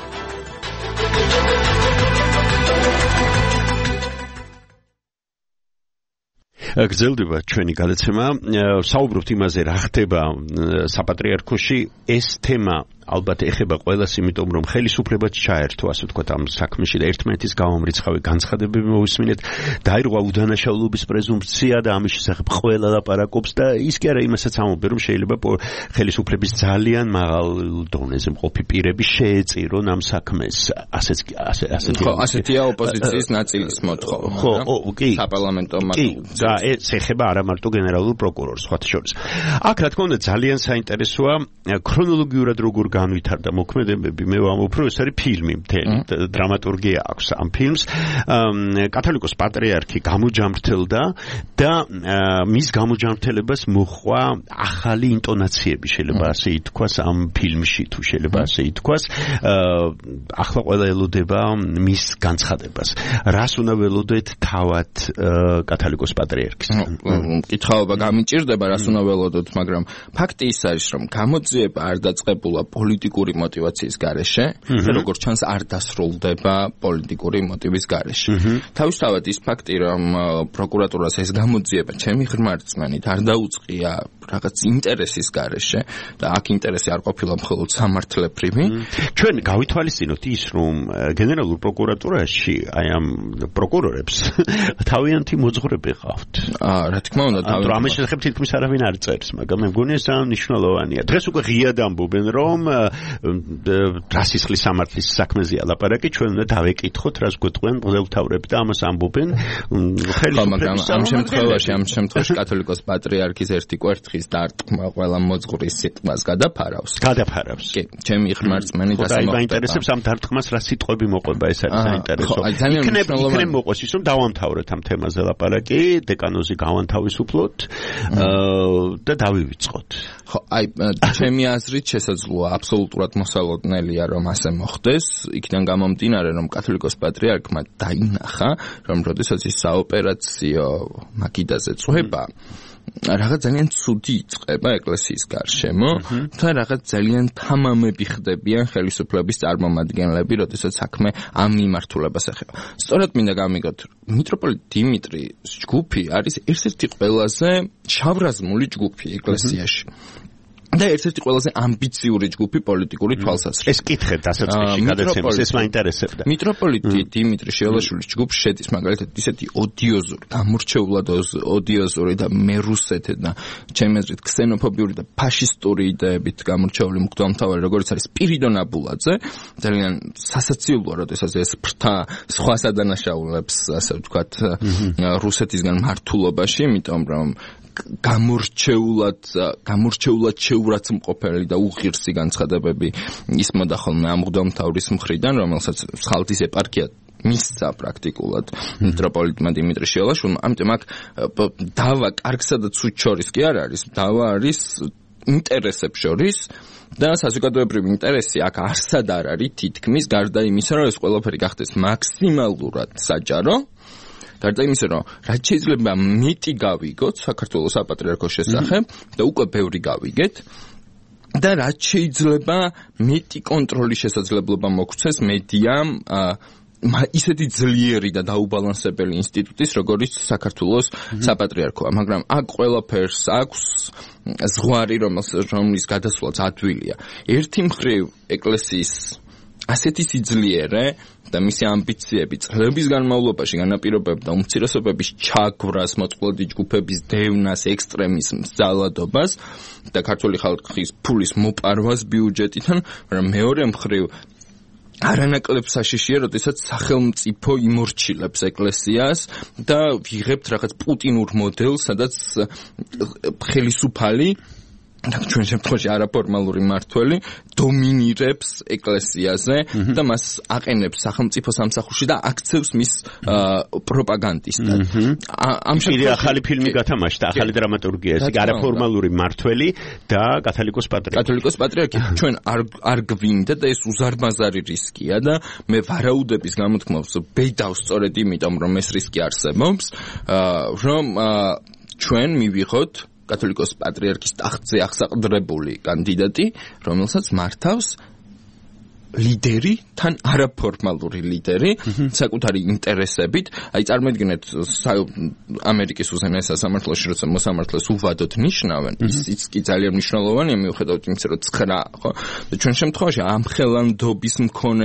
გრძელდება ჩვენი გადაცემა. საუბრობთ იმაზე, რა ხდება საპატრიარქოში. ეს თემა ალბათ ეხება ყველას, იმიტომ რომ ხელისუფლებაც ჩაერთო, ასე ვთქვათ, ამ საქმეში და ერთმანეთის გამომრიცხავი განცხადებები მოვისმინეთ. დაირღვა უდანაშაულობის პრეზუმპცია და ამის შესახებ ყველა ლაპარაკობს და ის კი არა იმასაც ამბობენ, რომ შეიძლება ხელისუფლების ძალიან მაღალ დონეზე მყოფი პირები შეეწირონ ამ საქმეს. ასეც ასე ასეთი ხო, ასეთია ოპოზიციის ნაწილის მოთხოვნა. ხო, კი. საპარლამენტო მართლობა. და ეს ეხება არა მარტო გენერალურ პროკურორს, სხვათა შორის. აქ რა თქმა უნდა ძალიან საინტერესოა ქრონოლოგიურად როგორ განვითარდა მოქმედებები. მე ვამბობ, რომ ეს არის ფილმი მთელი, დრამატურგია აქვს ამ ფილმს. კათოლიკოს პატრიარქი გამოჯამრთელდა და მის გამოჯამრთელებას მოჰყვა ახალი ინტონაციები, შეიძლება ასე ითქვას, ამ ფილმში, თუ შეიძლება ასე ითქვას. ახლა ყველა ელოდება მის განცხადებას. რას უნდა ველოდეთ თავად კათოლიკოს პატრიარქისგან? კითხაობა გამიჭირდება, რას უნდა ველოდოთ, მაგრამ ფაქტი ის არის, რომ გამოძიება არ დაწყებულა პოლიტიკური мотиваციის გარეშე, როგორც ჩანს არ დასრულდება პოლიტიკური мотиვის გარეშე. თავისთავად ის ფაქტი, რომ პროკურატურას ეს გამოძიება ჩემი ღრმა რწმენით არ დაუწყია რაღაც ინტერესის გარეშე და აქ ინტერესი არ ყოფილა მხოლოდ სამართლებრივი. ჩვენ გავითვალისწინოთ ის, რომ გენერალურ პროკურატურაში აი ამ პროკურორებს თავიანთი მოძღვრები ყავთ. აა, რა თქმა უნდა, თავიანთი. ამის შესახებ თითქმის არავინ არ წერს, მაგრამ მე მგონია ეს მნიშვნელოვანია. დღეს უკვე ღიად ამბობენ, რომ რასისხლის სამართლის საქმეზეა ლაპარაკი, ჩვენ უნდა დავეკითხოთ, რას გვეტყვიან მღვდელმთავრები და ამას ამბობენ ხელისუფლების. ამ შემთხვევაში, ამ შემთხვევაში კათოლიკოს პატრიარქის ერთი კვერთხის დარტყმა ყველა მოძღვრის სიტყვას გადაფარავს. გადაფარავს. კი, ჩემი ღრმა რწმენით ასე მოხდება. აინტერესებს ამ დარტყმას რა სიტყვები მოყვება, ეს არის საინტერესო. იქნებ იქნებ მოყვეს ის, რომ დავამთავრეთ ამ თემაზე ლაპარაკი, დეკანოზი გავანთავისუფლოთ და დავივიწყოთ. ხო, აი, ჩემი აზრით შესაძლოა აბსოლუტურად მოსალოდნელია, რომ ასე მოხდეს. იქიდან გამომდინარე, რომ კათოლიკოს პატრიარქმა დაინახა, რომ როდესაც ის საოპერაციო მაგიდაზე წვება, რაღაც ძალიან ცუდი იწყება ეკლესიის გარშემო და რაღაც ძალიან თამამები ხდებიან ხელისუფლების წარმომადგენლები, როდესაც საქმე ამ მიმართულებას ეხება. სწორედ მინდა გამიგოთ, მიტროპოლიტ დიმიტრის ჯგუფი არის ერთ-ერთი ყველაზე შავრაზმული ჯგუფი ეკლესიაში. და ერთ-ერთი ყველაზე ამბიციური ჯგუფი პოლიტიკური თვალსაზრისით. ეს კითხე დასაწყისში გადაცემის ეს მაინტერესებდა. მიტროპოლიტი დიმიტრი შეელაშვილის ჯგუფი შედის მაგალითად ისეთი ოდიოზური, გამორჩეულად ოდიოზური და მერუსეთი და ჩემი აზრით ქსენოფობიური და ფაშისტური იდეებით გამორჩეული მღვდელმთავარი, როგორც არის სპირიდონ აბულაძე, ძალიან სასაცილოა, როდესაც ეს ფრთა სხვა სადანაშაულებს, ასე ვთქვათ, რუსეთისგან მართულობაში, იმიტომ რომ გამორჩეულად გამორჩეულად შეურაცხმყოფელი და უღირსი განცხადებები ისმოდა ხოლმე ამ მღვდელმთავრის მხრიდან, რომელსაც სხალთის ეპარქია მისცა პრაქტიკულად მიტროპოლიტმა დიმიტრი შეელაშვილმა. ამიტომ აქ დავა კარგსა და ცუდ შორის კი არ არის, დავა არის ინტერესებს შორის და საზოგადოებრივი ინტერესი აქ არსად არ არის თითქმის, გარდა იმისა, რომ ეს ყველაფერი გახდეს მაქსიმალურად საჯარო. გარდა იმისა, რომ რაც შეიძლება მეტი გავიგოთ საქართველოს საპატრიარქოს შესახებ და უკვე ბევრი გავიგეთ და რაც შეიძლება მეტი კონტროლის შესაძლებლობა მოგვცეს მედიამ ისეთი ძლიერი და დაუბალანსებელი ინსტიტუტის, როგორც საქართველოს საპატრიარქოა, მაგრამ აქ ყველაფერს აქვს ზღვარი, რომლის გადასვლაც ადვილია. ერთი მხრივ ეკლესიის ასეთი სიძლიერე და მისი ამბიციები წლების განმავლობაში განაპირობებდა უმცირესობების ჩაგვრას, მოწყვლადი ჯგუფების დევნას, ექსტრემიზმს, ძალადობას და ქართული ხალხის ფულის მოპარვას ბიუჯეტიდან, მაგრამ მეორე მხრივ არანაკლებ საშიშია, როდესაც სახელმწიფო იმორჩილებს ეკლესიას და ვიღებთ რაღაც პუტინურ მოდელს, სადაც ხელისუფალი და ჩვენ შემთხვევაში არაფორმალური მმართველი დომინირებს ეკლესიაზე და მას აყენებს სახელმწიფო სამსახურში და აქცევს მის პროპაგანდისტად. ამ შემთხვევაში ახალი ფილმი გათამაშდა, ახალი დრამატურგია, ეს არაფორმალური მმართველი და კათოლიკოს პატრიარქი. კათოლიკოს პატრიარქი ჩვენ არ არ გვინდა და ეს უზარმაზარი რისკია და მე ვარაუდების გამოთქმავს ბედავს სწორედ იმიტომ რომ ეს რისკი არსებობს, რომ ჩვენ მივიღოთ კათოლიკოს პატრიარქის ტახტზე აღსაყდრებული კანდიდატი, რომელსაც მართავს ლიდერი, თან არაფორმალური ლიდერი, საკუთარი ინტერესებით. აი წარმოიდგინეთ ამერიკის უზენაეს სასამართლოში, როცა მოსამართლეს უვადოდ ნიშნავენ, ისიც კი ძალიან მნიშვნელოვანია, მიუხედავად იმისა, რომ ცხრა, ხო? და ჩვენ შემთხვევაში ამ ხელანდობის მქონე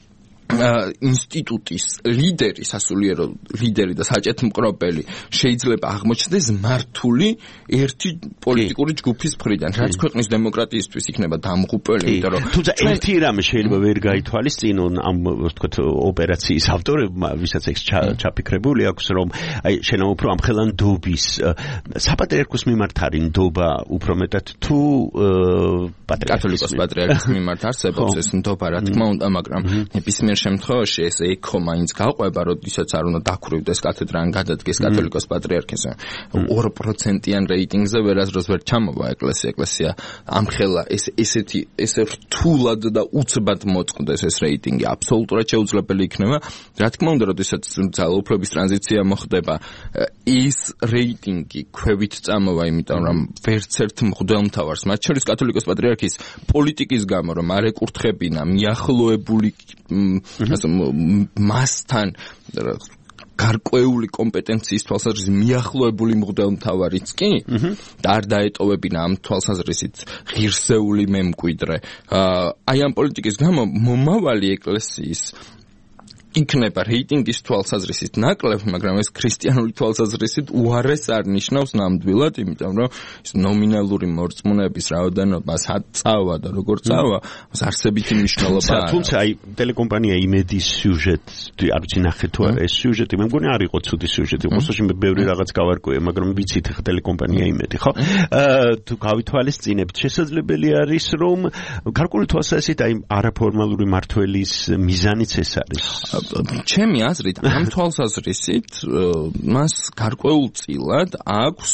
ინსტიტუტის ლიდერი, სასულიერო ლიდერი და საჭეთმყრობელი შეიძლება აღმოჩნდეს მართული ერთი პოლიტიკური ჯგუფის მხრიდან, რაც ქვეყნის დემოკრატიისთვის იქნება დამღუპელი, იმიტომ რომ თუმცა ერთი რამე შეიძლება ვერ გაითვალისწინონ ამ ვთქვათ ოპერაციის ავტორებმა, ვისაც ეს ჩაფიქრებული აქვს, რომ აი შენ უფრო ამ ხელანდობის საპატრიარქოს მიმართ არის ნდობა უფრო მეტად თუ კათოლიკოს პატრიარქის მიმართ არსებობს ეს ნდობა, რა თქმა უნდა, მაგრამ ნებისმიერ შემთხვევაში ეს ეკო მაინც გაყვება, როდესაც არ უნდა დაქურივდეს კათედრა ან გადადგეს კათოლიკოს პატრიარქიზე. ორი პროცენტიან რეიტინგზე ვერასდროს ვერ ჩამოვა ეკლესია. ეკლესია ამხელა ეს ესეთი ესე რთულად და უცბად მოწყდეს ეს რეიტინგი. აბსოლუტურად შეუძლებელი იქნება. რა თქმა უნდა, როდესაც ძალაუფლების ტრანზიცია მოხდება, ის რეიტინგი ქვევით წამოვა, იმიტომ რომ ვერც ერთ მღვდელმთავარს, მათ შორის კათოლიკოს პატრიარქის პოლიტიკის გამო, რომ არ ეკურთხებინა მიახლოებული ასე მასთან გარკვეული კომპეტენციის თვალსაზრისით მიახლოებული მღვდელმთავარიც კი და არ დაეტოვებინა ამ თვალსაზრისით ღირსეული მემკვიდრე. აი ამ პოლიტიკის გამო მომავალი ეკლესიის იქნება რეიტინგის თვალსაზრისით ნაკლებ, მაგრამ ეს ქრისტიანული თვალსაზრისით უარეს არ ნიშნავს ნამდვილად, იმიტომ რომ ეს ნომინალური მორწმუნეების რაოდენობა საწავა და როგორ წავა, ეს არსებითი მნიშვნელობა აქვს. თუმცა აი ტელეკომპანია იმედის სიუჟეტი, არ ვიცი ნახეთ თუ არა ეს სიუჟეტი, მე მგონი არ იყო ცუდი სიუჟეტი, მოსოში მე ბევრი რაღაც გავარკვევი, მაგრამ ვიცით ხა ტელეკომპანია იმედი, ხო? თუ გავითვალისწინებთ, შესაძლებელი არის რომ გარკვეული თვალსაზრისით აი არაფორმალური მმართველის მიზანიც ეს არის. ჩემი აზრით ამ თვალსაზრისით მას გარკვეულწილად აქვს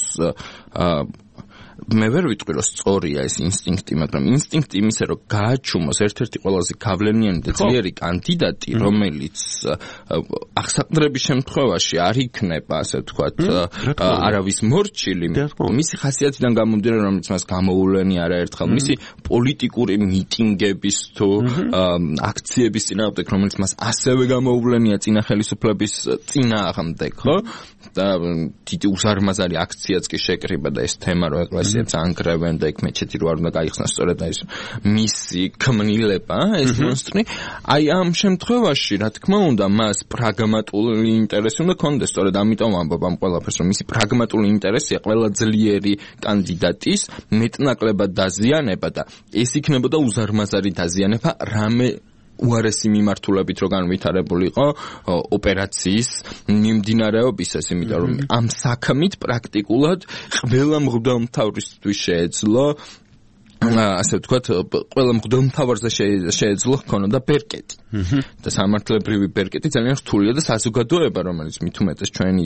მე ვერ ვიტყვი რომ სწორია ეს ინსტინქტი, მაგრამ ინსტინქტი იმისა რომ გააჩუმოს ერთ-ერთი ყველაზე გავლენიანი და ძლიერი კანდიდატი, რომელიც აღსაყდრების შემთხვევაში არ იქნება, ასე ვთქვათ, არავის მორჩილი, მისი ხასიათიდან გამომდინარე, რომელიც მას გამოუვლენი არაერთხელ, მისი პოლიტიკური მიტინგების თუ აქციების წინააღმდეგ, რომელიც მას ასევე გამოუვლენია წინა ხელისუფლების წინააღმდეგ, ხო? და დიდი უზარმაზარი აქციაც კი შეკრიბა და ეს თემა რო ეკლესიებს ანგრევენ და იქ მეჩეთი რო არ უნდა გაიხსნას სწორედ ეს მისი ქმნილება, ეს მონსტრი. აი ამ შემთხვევაში, რა თქმა უნდა, მას პრაგმატული ინტერესი უნდა ქონდეს, სწორედ ამიტომ ამბობ ამ ყველაფერს, რომ მისი პრაგმატული ინტერესია ყველა ძლიერი კანდიდატის მეტნაკლებად დაზიანება და ეს იქნებოდა უზარმაზარი დაზიანება რამე უარესი მიმართულებით რო განვითარებული იყო ოპერაციის მიმდინარეობისას, იმიტომ რომ ამ საქმით პრაქტიკულად ყველა მღვდელმთავრისთვის შეეძლო ასე ვთქვათ, ყველა მღვდელმთავარზე შეეძლო ჰქონოდა ბერკეტი. და სამართლებრივი ბერკეტი ძალიან რთულია და საზოგადოება, რომელიც მithumetes ჩვენი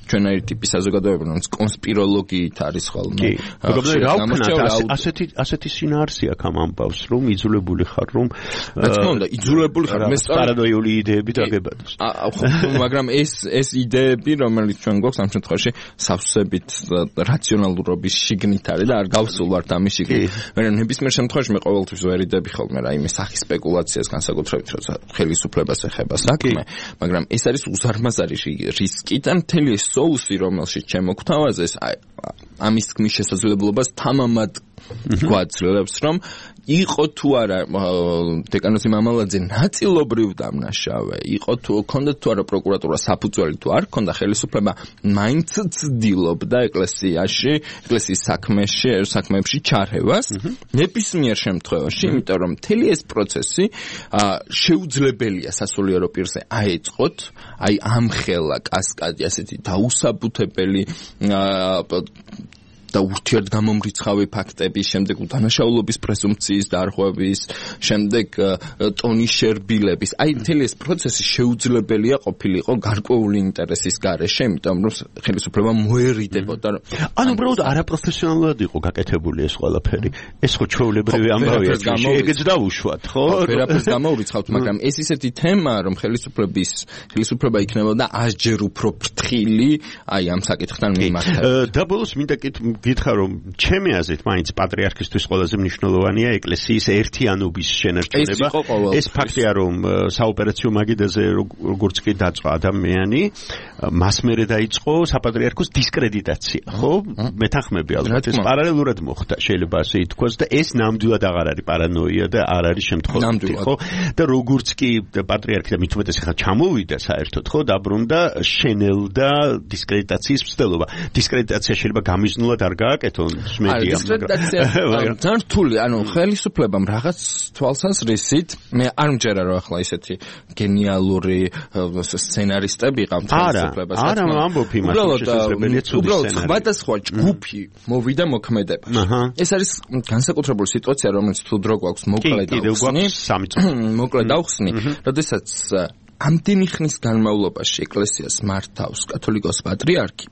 ჩვენაირი ტიპის საზოგადოება, რომელიც კონსპიროლოგიით არის ხოლმე. კი, მაგრამ ასეთი ასეთი სინარსი აქვს ამ ამბავს, რომ იძულებული ხარ, რომ რა თქმა უნდა, იძულებული ხარ, მე პარანოიული იდეები დაგებადოს. მაგრამ ეს ეს იდეები, რომელიც ჩვენ გვაქვს ამ შემთხვევაში სავსებით რაციონალურობის შიგნით არის და არ გავსულვართ ამის შიგნით. მაგრამ ნებისმიერ შემთხვევაში მე ყოველთვის ვერიდები ხოლმე რაიმე სახის სპეკულაციას განსაკუთრებით, როცა ხელისუფლებას ეხება საქმე, მაგრამ ეს არის უზარმაზარი რისკი და მთელი ეს სოუსი, რომელშიც შემოგთავაზეს, ამის თქმის შესაძლებლობას თამამად გვაძლევს, რომ იყო თუ არა დეკანოზი მამალაძე ნაწილობრივ დამნაშავე, იყო თუ ქონდა თუ არა პროკურატურა საფუძველი თუ არ ქონდა, ხელისუფლება მაინც ცდილობდა ეკლესიაში, ეკლესიის საქმეში, საქმეებში ჩარევას, ნებისმიერ შემთხვევაში, იმიტომ რომ მთელი ეს პროცესი შეუძლებელია სასულიერო პირზე აეწყოთ, აი ამხელა კასკადი ასეთი დაუსაბუთებელი და ურთიერთგამომრიცხავი ფაქტების, შემდეგ უდანაშაულობის პრესუმპციის დარღვევის, შემდეგ ტონის შერბილების. აი მთელი ეს პროცესი შეუძლებელია ყოფილიყო გარკვეული ინტერესის გარეშე, იმიტომ რომ ხელისუფლება მოერიდებოდა. ანუ უბრალოდ არაპროფესიონალურად იყო გაკეთებული ეს ყველაფერი. ეს ხო ჩვეულებრივი ამბავია, ეგეც დავუშვათ, ხო? ვერაფერს გამოურიცხავთ, მაგრამ ეს ისეთი თემაა, რომ ხელისუფლების ხელისუფლება იქნებოდა ასჯერ უფრო ფრთხილი, აი ამ საკითხთან მიმართებით. და ბოლოს მინდა გითხრა რომ ჩემი აზრით მაინც პატრიარქისთვის ყველაზე მნიშვნელოვანია ეკლესიის ერთიანობის შენარჩუნება. ეს ფაქტია რომ საოპერაციო მაგიდაზე როგორც კი დაწყო ადამიანი, მას მერე დაიწყო საპატრიარქოს დისკრედიტაცია, ხო? მეთანხმები ალბათ ეს პარალელურად მოხდა, შეიძლება ასე ითქვას და ეს ნამდვილად აღარ არის პარანოია და არ არის შემთხვევით, ხო? და როგორც კი პატრიარქი და მით უმეტეს ხა ჩამოვიდა საერთოდ, ხო, დაბრუნდა შენელდა დისკრედიტაციის მცდელობა. დისკრედიტაცია შეიძლება გამიზნულად არ გააკეთონ სმედია, მაგრამ ძალიან რთული, ანუ ხელისუფლებამ რაღაც თვალსაზრისით, მე არ მჯერა რომ ახლა ისეთი გენიალური სცენარისტები ყავთ ხელისუფლებას. არა, არა, ამბობ იმას, შესაძლებელია ცუდი სცენარი. უბრალოდ სხვადასხვა ჯგუფი მოვიდა მოქმედებაში. ეს არის განსაკუთრებული სიტუაცია, რომელიც თუ დრო გვაქვს მოკლე დავხსნი, მოკლე დავხსნი, როდესაც ამდენი ხნის განმავლობაში ეკლესიას მართავს კათოლიკოს პატრიარქი,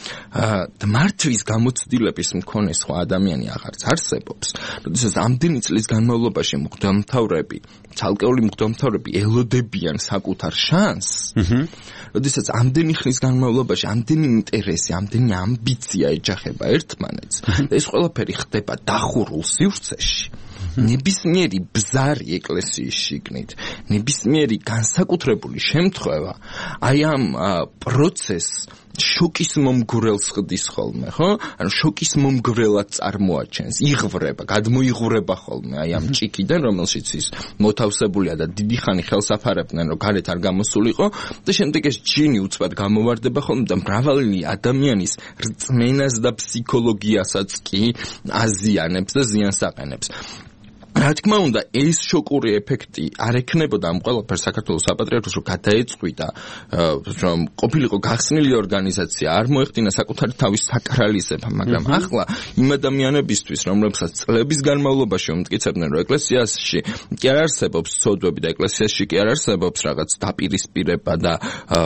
და მართვის გამოცდილების მქონე სხვა ადამიანი აღარც არსებობს, როდესაც ამდენი წლის განმავლობაში მღვდელმთავრები, ცალკეული მღვდელმთავრები ელოდებიან საკუთარ შანსს, როდესაც ამდენი ხნის განმავლობაში ამდენი ინტერესი, ამდენი ამბიცია ეჯახება ერთმანეთს, და ეს ყველაფერი ხდება დახურულ სივრცეში, ნებისმიერი ბზარი ეკლესიის შიგნით, ნებისმიერი განსაკუთრებული შემთხვევა, აი ამ პროცესს შოკის მომგვრელს ხდის ხოლმე, ხო? ანუ შოკის მომგვრელად წარმოაჩენს, იღვრება, გადმოიღვრება ხოლმე აი ამ ჭიქიდან, რომელშიც ის მოთავსებულია და დიდი ხანი ხელსაფარებდნენ, რომ გარეთ არ გამოსულიყო და შემდეგ ეს ჯინი უცბად გამოვარდება ხოლმე და მრავალი ადამიანის რწმენას და ფსიქოლოგიასაც კი აზიანებს და ზიანს აყენებს. რა თქმა უნდა, ეს შოკური ეფექტი არ ექნებოდა ამ ყველაფერს საქართველოს საპატრიარქოს, რომ გადაეწყვიტა, რომ ყოფილიყო გახსნილი ორგანიზაცია, არ მოეხდინა საკუთარი თავის საკრალიზება, მაგრამ ახლა იმ ადამიანებისთვის, რომლებსაც წლების განმავლობაში უმტკიცებდნენ, რომ ეკლესიაში კი არ არსებობს ცოდვები და ეკლესიაში კი არ არსებობს რაღაც დაპირისპირება და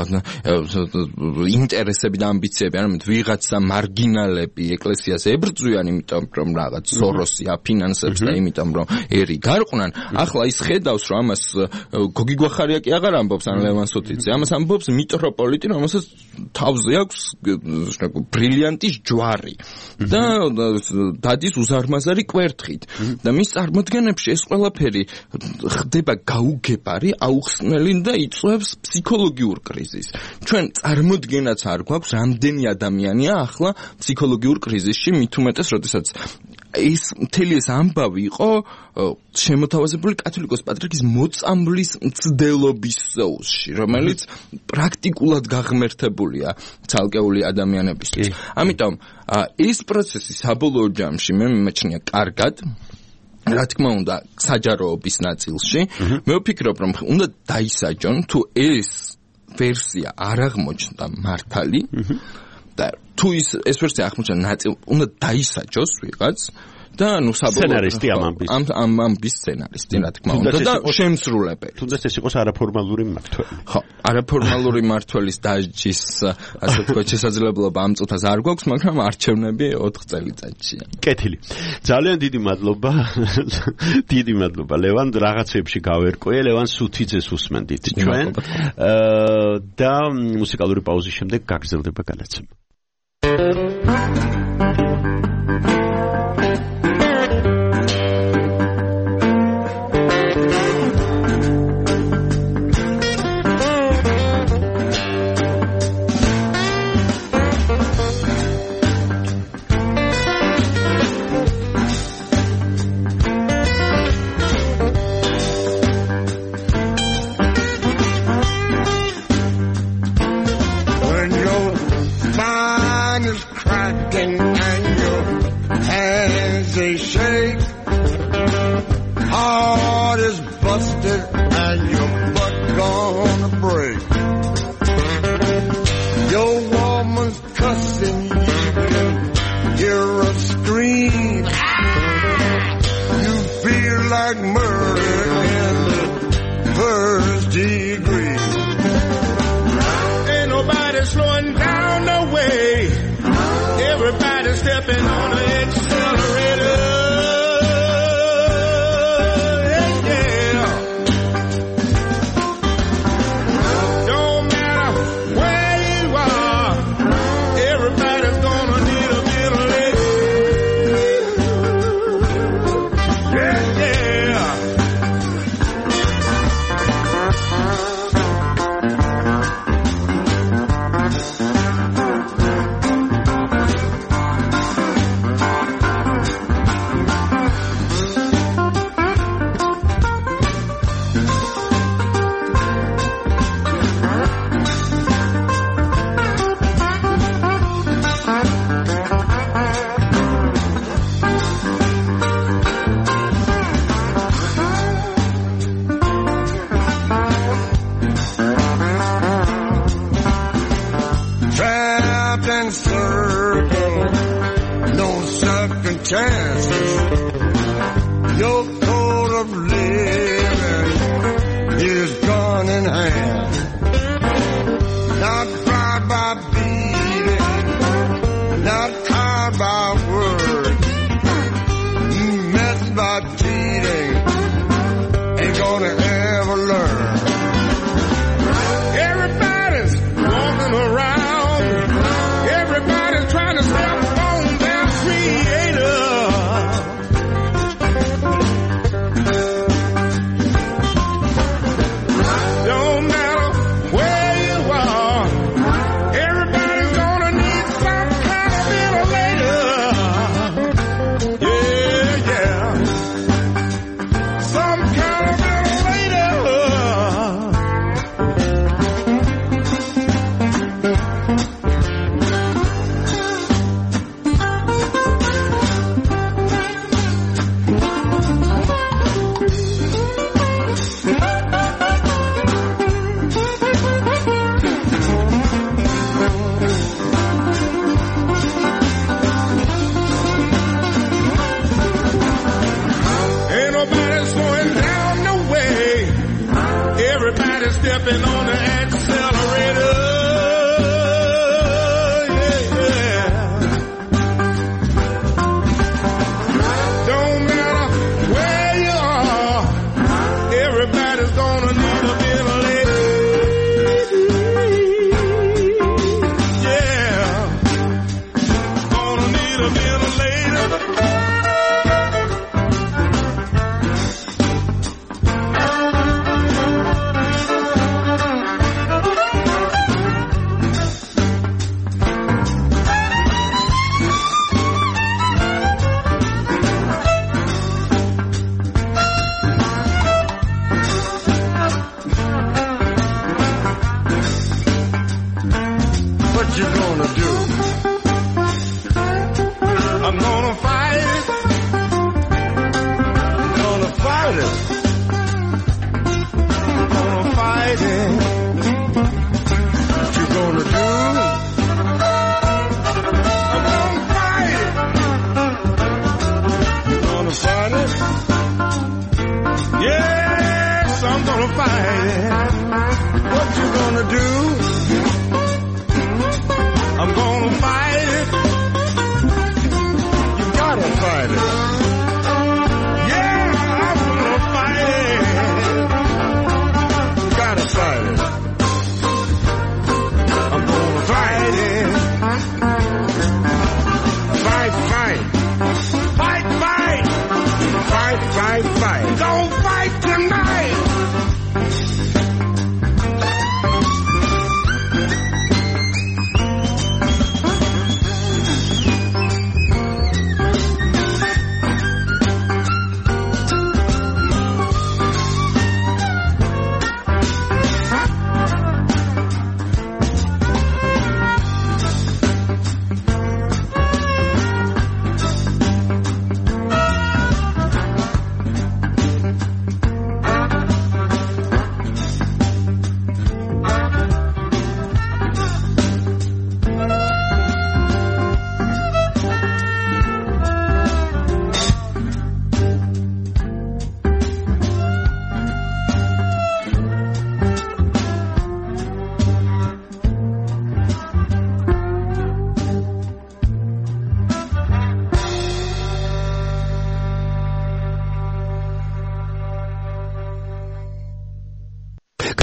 ინტერესები და ამბიციები, არამედ ვიღაცა მარგინალები ეკლესიას ებრძვიან, იმიტომ რომ რაღაც სოროსი აფინანსებს და იმიტომ რომ ერი გარყვნენ, ახლა ის ხედავს, რომ ამას გოგი გვახარია კი აღარ ამბობს ან ლევან სოტიძე, ამას ამბობს მიტროპოლიტი, რომელსაც თავზე აქვს ბრილიანტის ჯვარი და დადის უზარმაზარი კვერთხით და მის წარმოდგენებში ეს ყველაფერი ხდება გაუგებარი, აუხსნელი და იწვევს ფსიქოლოგიურ კრიზისს. ჩვენ წარმოდგენაც არ გვაქვს, რამდენი ადამიანია ახლა ფსიქოლოგიურ კრიზისში, მით უმეტეს, როდესაც ეს მთელი ეს ამბავი იყო შემოთავაზებული კათოლიკოს პატრიარქის მოწამვლის მცდელობის სოუსში, რომელიც პრაქტიკულად გაღმერთებულია ცალკეული ადამიანებისთვის. ამიტომ ეს პროცესი საბოლოო ჯამში მე მიმაჩნია კარგად, რა თქმა უნდა, საჯაროობის ნაწილში. მე ვფიქრობ, რომ უნდა დაისაჯონ, თუ ეს ვერსია არ აღმოჩნდა მართალი და თუ ის ეს ვერსია აღმოჩნდა ნაწილ, უნდა დაისაჯოს ვიღაც და ნუ სცენარისტი ამ ამბის ამ ამ ამბის სცენარისტი რა თქმა უნდა და შემსრულებელი. თუნდაც ეს იყოს არაფორმალური მმართველი. ხო, არაფორმალური მმართველის დაჯის ასე ვთქვათ შესაძლებლობა ამ წუთას არ გვაქვს, მაგრამ არჩევნები ოთხ წელიწადშია. კეთილი. ძალიან დიდი მადლობა. დიდი მადლობა ლევან, რაღაცებში გავერკვე, ლევან სუთიძეს უსმენდით ჩვენ. და მუსიკალური პაუზის შემდეგ გაგრძელდება განაცემა.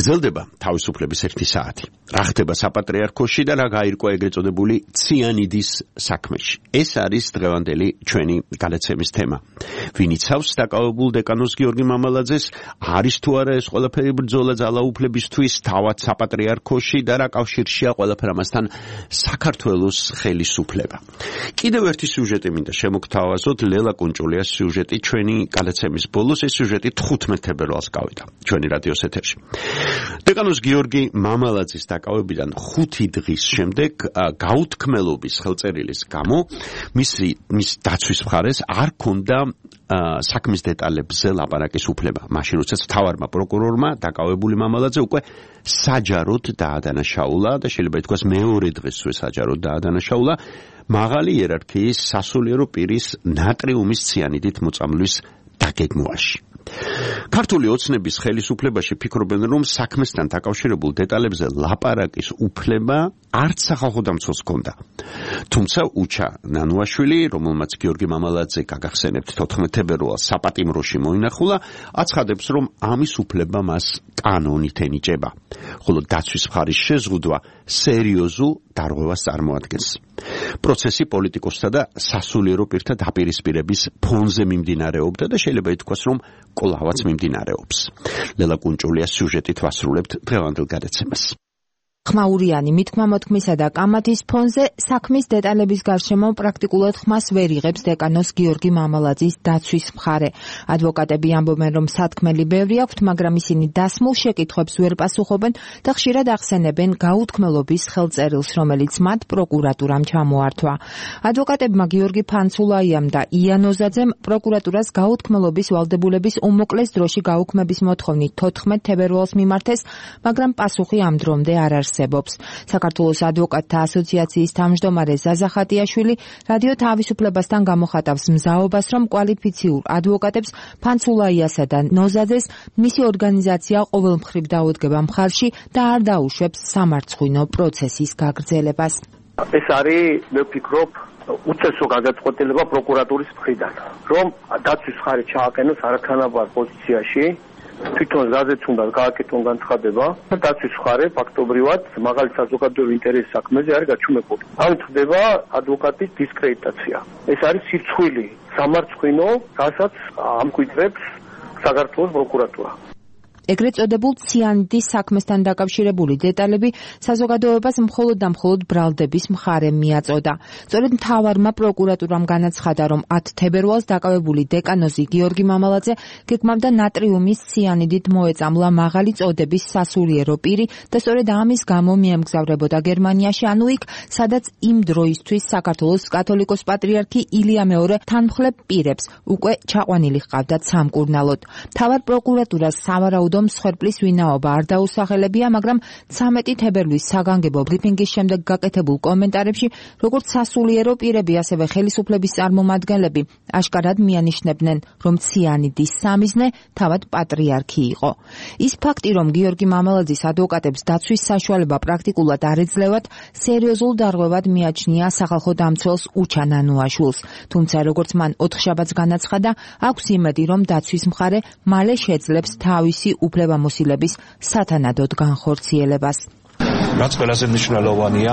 გრძელდება თავისუფლების ერთი საათი. რა ხდება საპატრიარქოში და რა გაირკვა ეგრეთ წოდებული ციანიდის საქმეში. ეს არის დღევანდელი ჩვენი გადაცემის თემა. ვინ იცავს დაკავებულ დეკანოზ გიორგი მამალაძეს, არის თუ არა ეს ყველაფერი ბრძოლა ძალაუფლებისთვის თავად საპატრიარქოში და რა კავშირშია ყველაფერ ამასთან საქართველოს ხელისუფლება. კიდევ ერთი სიუჟეტი მინდა შემოგთავაზოთ, ლელა კუნჭულიას სიუჟეტი ჩვენი გადაცემის ბოლოს, ეს სიუჟეტი თხუთმეტ თებერვალს გავიდა ჩვენი რადიოს ეთერში. დეკანოზ გიორგი მამალაძის დაკავებიდან ხუთი დღის შემდეგ გაუთქმელობის ხელწერილის გამო მისი მის დაცვის მხარეს არ ქონდა საქმის დეტალებზე ლაპარაკის უფლება. მაშინ როდესაც მთავარმა პროკურორმა დაკავებული მამალაძე უკვე საჯაროდ დაადანაშაულა და შეიძლება ითქვას მეორე დღესვე საჯაროდ დაადანაშაულა მაღალი იერარქიის სასულიერო პირის ნატრიუმის ციანიდით მოწამვლის დაგეგმვაში. ქართული ოცნების ხელისუფლებაში ფიქრობენ, რომ საქმესთან დაკავშირებულ დეტალებზე ლაპარაკის უფლება არც სახალხო დამცველს ჰქონდა. თუმცა უჩა ნანუაშვილი, რომელმაც გიორგი მამალაძე გაგახსენებთ თოთხმეტ თებერვალს საპატიმროში მოინახულა, აცხადებს, რომ ამის უფლება მას კანონით ენიჭება, ხოლო დაცვის მხარის შეზღუდვა სერიოზულ დარღვევას წარმოადგენს. პროცესი პოლიტიკოსთა და სასულიერო პირთა დაპირისპირების ფონზე მიმდინარეობდა და შეიძლება ითქვას, რომ კვლავაც მიმდინარეობს. ლელა კუნჭულიას სიუჟეტით ვასრულებთ დღევანდელ გადაცემას. ხმაურიანი მითქმა-მოთქმისა და კამათის ფონზე საქმის დეტალების გარშემო პრაქტიკულად ხმას ვერ იღებს დეკანოზ გიორგი მამალაძის დაცვის მხარე. ადვოკატები ამბობენ, რომ სათქმელი ბევრი აქვთ, მაგრამ ისინი დასმულ შეკითხვებს ვერ პასუხობენ და ხშირად ახსენებენ გაუთქმელობის ხელწერილს, რომელიც მათ პროკურატურამ ჩამოართვა. ადვოკატებმა გიორგი ფანცულაიამ და იანოზაძემ პროკურატურას გაუთქმელობის ვალდებულების უმოკლეს დროში გაუქმების მოთხოვნით თოთხმეტ თებერვალს მიმართეს, მაგრამ პასუხი ამ დრომდე არ არის. საქართველოს ადვოკატთა ასოციაციის თავმჯდომარე ზაზა ხატიაშვილი რადიო თავისუფლებასთან გამოხატავს მზაობას, რომ კვალიფიციურ ადვოკატებს ფანცულაიასა და ნოზაძეს მისი ორგანიზაცია ყოველმხრივ დაუდგება მხარში და არ დაუშვებს სამარცხვინო პროცესის გაგრძელებას. ეს არის, მე ვფიქრობ, უწესო გადაწყვეტილება პროკურატურის მხრიდან, რომ დაცვის მხარე ჩააყენოს არათანაბარ პოზიციაში. თვითონ ზაზეც უნდა გააკეთონ განცხადება და დაცვის მხარე ფაქტობრივად მაღალი საზოგადოებრივი ინტერესის საქმეზე არის გაჩუმებული. ამით ხდება ადვოკატის დისკრედიტაცია. ეს არის სირცხვილი სამარცხვინო, რასაც ამკვიდრებს საქართველოს პროკურატურა. ეგრეთ წოდებულ ციანიდის საქმესთან დაკავშირებული დეტალები საზოგადოებას მხოლოდ და მხოლოდ ბრალდების მხარე მიაწოდა. სწორედ მთავარმა პროკურატურამ განაცხადა, რომ ათ თებერვალს დაკავებული დეკანოზი გიორგი მამალაძე გეგმავდა ნატრიუმის ციანიდით მოეწამლა მაღალი წოდების სასულიერო პირი და სწორედ ამის გამო მიემგზავრებოდა გერმანიაში, ანუ იქ, სადაც იმ დროისთვის საქართველოს კათოლიკოს პატრიარქი ილია მეორე თანმხლებ პირებს უკვე ჩაყვანილი ჰყავდათ სამკურნალოდ. მთავარ პროკურატურას სავარაუდო მსხვერპლის ვინაობა არ დაუსახელებია, მაგრამ ცამეტი თებერვლის საგანგებო ბრიფინგის შემდეგ გაკეთებულ კომენტარებში, როგორც სასულიერო პირები, ასევე ხელისუფლების წარმომადგენლები აშკარად მიანიშნებდნენ, რომ ციანიდის სამიზნე თავად პატრიარქი იყო. ის ფაქტი, რომ გიორგი მამალაძის ადვოკატებს დაცვის საშუალება პრაქტიკულად არ ეძლევათ, სერიოზულ დარღვევად მიაჩნია სახალხო დამცველს უჩა ნანუაშვილს. თუმცა, როგორც მან ოთხშაბათს განაცხადა, აქვს იმედი, რომ დაცვის მხარე მალე შეძლებს თავისი უფლებამოსილების სათანადოდ განხორციელებას. რაც ყველაზე მნიშვნელოვანია,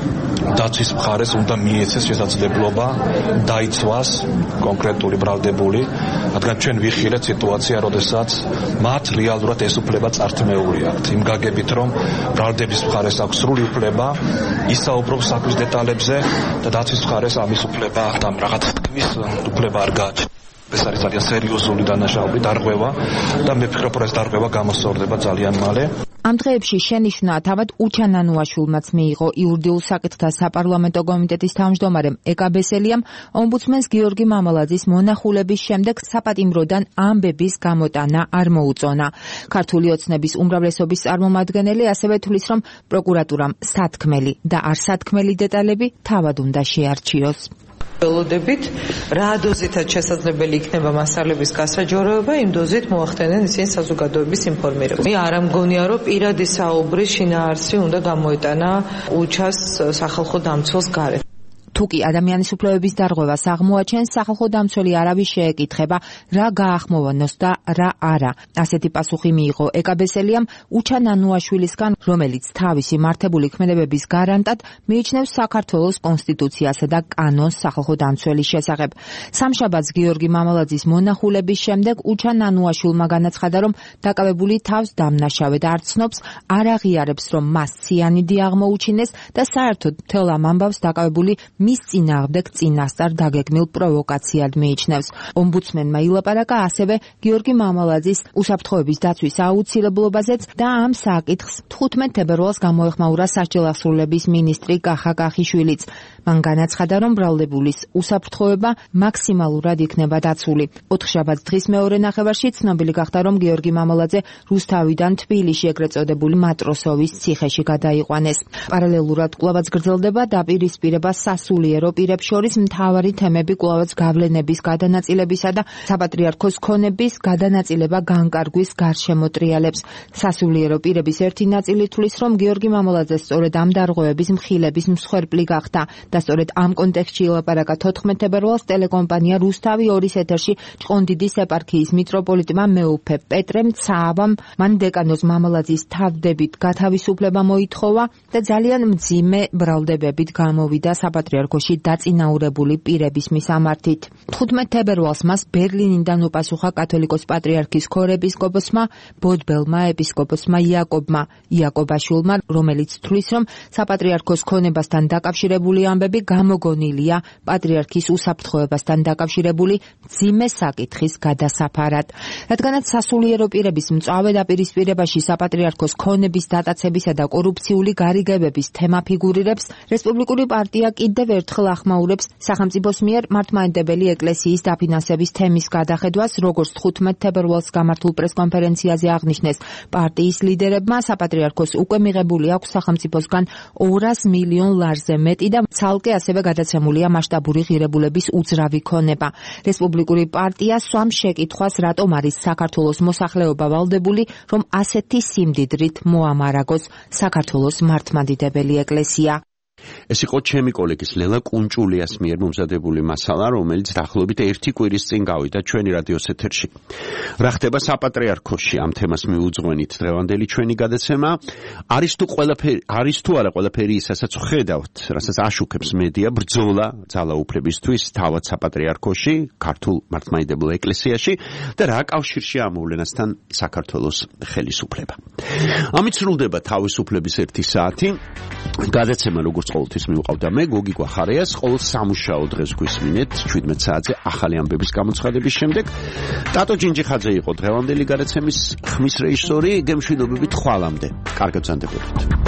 დაცვის მხარეს უნდა მიეცეს შესაძლებლობა დაიცვას კონკრეტული ბრალდებული, რადგან ჩვენ ვიხილეთ სიტუაცია, როდესაც მათ რეალურად ეს უფლება წართმეული აქვთ. იმ გაგებით, რომ ბრალდების მხარეს აქვს სრული უფლება ისაუბროს საქმის დეტალებზე და დაცვის მხარეს ამის უფლება და რაღაც თქმის უფლება არ გააჩნია. ეს არის ძალიან სერიოზული დანაშაული, დარღვევა და მე ვფიქრობ, რომ ეს დარღვევა გამოსწორდება ძალიან მალე. ამ დღეებში შენიშვნა თავად უჩა ნანუაშვილმაც მიიღო იურიდიულ საკითხთა საპარლამენტო კომიტეტის თავმჯდომარემ ეკა ბესელიამ ომბუდსმენს გიორგი მამალაძის მონახულების შემდეგ საპატიმროდან ამბების გამოტანა არ მოუწონა. ქართული ოცნების უმრავლესობის წარმომადგენელი ასევე თვლის, რომ პროკურატურამ სათქმელი და არ სათქმელი დეტალები თავად უნდა შეარჩიოს. ველოდებით, რა დოზითაც შესაძლებელი იქნება მასალების გასაჯვარეობა, იმ დოზით მოახდენენ ისინი საზოგადოების ინფორმირებას. მე არ ამგონია, რომ პირადი საუბრის შინაარსი უნდა გამოეტანა უჩას სახალხო დამცველს გარეთ. თუ თუკი ადამიანის უფლებების დარღვევას აღმოაჩენს, სახალხო დამცველი არავის შეეკითხება, რა გაახმოვანოს და რა არა. ასეთი პასუხი მიიღო ეკაბესელიამ უჩა ნანუაშვილისგან, რომელიც თავისი მართებული ქმედებების გარანტად მიიჩნევს საქართველოს კონსტიტუციასა და კანონს სახალხო დამცველის შესახებ. სამშაბათს გიორგი მამალაძის მონახულების შემდეგ უჩა ნანუაშვილმა განაცხადა, რომ დაკავებული თავს დამნაშავე და არ ცნობს, არ აღიარებს, რომ მას ციანიდი აღმოუჩინეს და საერთოდ მთელ ამ ამბავს დაკავებული მის წინააღმდეგ წინასწარ დაგეგმილ პროვოკაციად მიიჩნევს. ომბუდსმენმა ილაპარაკა ასევე გიორგი მამალაძის უსაფრთხოების დაცვის აუცილებლობაზეც და ამ საკითხს თხუთმეტ თებერვალს გამოეხმაურა სასჯელახსრულების მინისტრი კახა კახიშვილიც. მან განაცხადა, რომ ბრალდებულის უსაფრთხოება მაქსიმალურად იქნება დაცული. ოთხშაბათს დღის მეორე ნახევარში ცნობილი გახდა, რომ გიორგი მამალაძე რუსთავიდან თბილისში ეგრეთ წოდებული მატროსოვის ციხეში გადაიყვანეს. პარალელურად კვლავაც გრძელდება დაპირისპირება სასულიერო პირებს შორის, მთავარი თემები კვლავაც გავლენების გადანაწილებისა და საპატრიარქოს ქონების გადანაწილება განკარგვის გარშემო ტრიალებს. სასულიერო პირების ერთი ნაწილი თვლის, რომ გიორგი მამალაძე სწორედ ამ დარღვევების მხილების მსხვერპლი გახდა და სწორედ ამ კონტექსტში ილაპარაკა თოთხმეტ თებერვალს ტელეკომპანია რუსთავი ორის ეთერში ჭყონდიდის ეპარქიის მიტროპოლიტმა მეუფე პეტრე მცაავამ მან დეკანოზ მამალაძის თავდებით გათავისუფლება მოითხოვა და ძალიან მძიმე ბრალდებებით გამოვიდა საპატრიარქოში დაწინაურებული პირების მისამართით. თხუთმეტ თებერვალს მას ბერლინიდან უპასუხა კათოლიკოს პატრიარქის ქორეპისკოპოსმა ბოდბელმა ეპისკოპოსმა იაკობმა იაკობაშვილმა, რომელიც თვლის, რომ საპატრიარქოს ქონებასთან დაკავშირებული ამბები გამოგონილია პატრიარქის უსაფრთხოებასთან დაკავშირებული მძიმე საკითხის გადასაფარად. რადგანაც სასულიერო პირების მწვავე დაპირისპირებაში საპატრიარქოს ქონების დატაცებისა და კორუფციული გარიგებების თემა ფიგურირებს, რესპუბლიკური პარტია კიდევ ერთხელ ახმაურებს სახელმწიფოს მიერ მართლმადიდებელი ეკლესიის დაფინანსების თემის გადახედვას, როგორც თხუთმეტ თებერვალს გამართულ პრესკონფერენციაზე აღნიშნეს პარტიის ლიდერებმა, საპატრიარქოს უკვე მიღებული აქვს სახელმწიფოსგან ორას მილიონ ლარზე მეტი და ცალკე ასევე გადაცემულია მასშტაბური ღირებულების უძრავი ქონება. რესპუბლიკური პარტია სვამს შეკითხვას, რატომ არის საქართველოს მოსახლეობა ვალდებული, რომ ასეთი სიმდიდრით მოამარაგოს საქართველოს მართლმადიდებელი ეკლესია. ეს იყო ჩემი კოლეგის ლელა კუნჭულიას მიერ მომზადებული მასალა, რომელიც დაახლოებით ერთი კვირის წინ გავიდა ჩვენი რადიოს ეთერში. რა ხდება საპატრიარქოში? ამ თემას მიუძღვენით დღევანდელი ჩვენი გადაცემა. არის თუ ყველაფერი, არის თუ არა ყველაფერი ისაც ხედავთ, რასაც აშუქებს მედია, ბრძოლა ძალაუფლებისთვის თავად საპატრიარქოში, ქართულ მართლმადიდებელ ეკლესიაში და რა კავშირში ამოვლენასთან საქართველოს ხელისუფლება. ამით სრულდება თავისუფლების ერთი საათი. გადაცემა როგორც ყოველთვის მივყავდა მე, გოგი გვახარიას, ყოველ სამუშაო დღეს გვისმინეთ შვიდმეტ საათზე ახალი ამბების გამოცხადების შემდეგ. ტატო ჯინჯიხაძე იყო დღევანდელი გადაცემის ხმის რეჟისორი, გემშვიდობებით ხვალამდე. კარგად ბრძანდებოდეთ.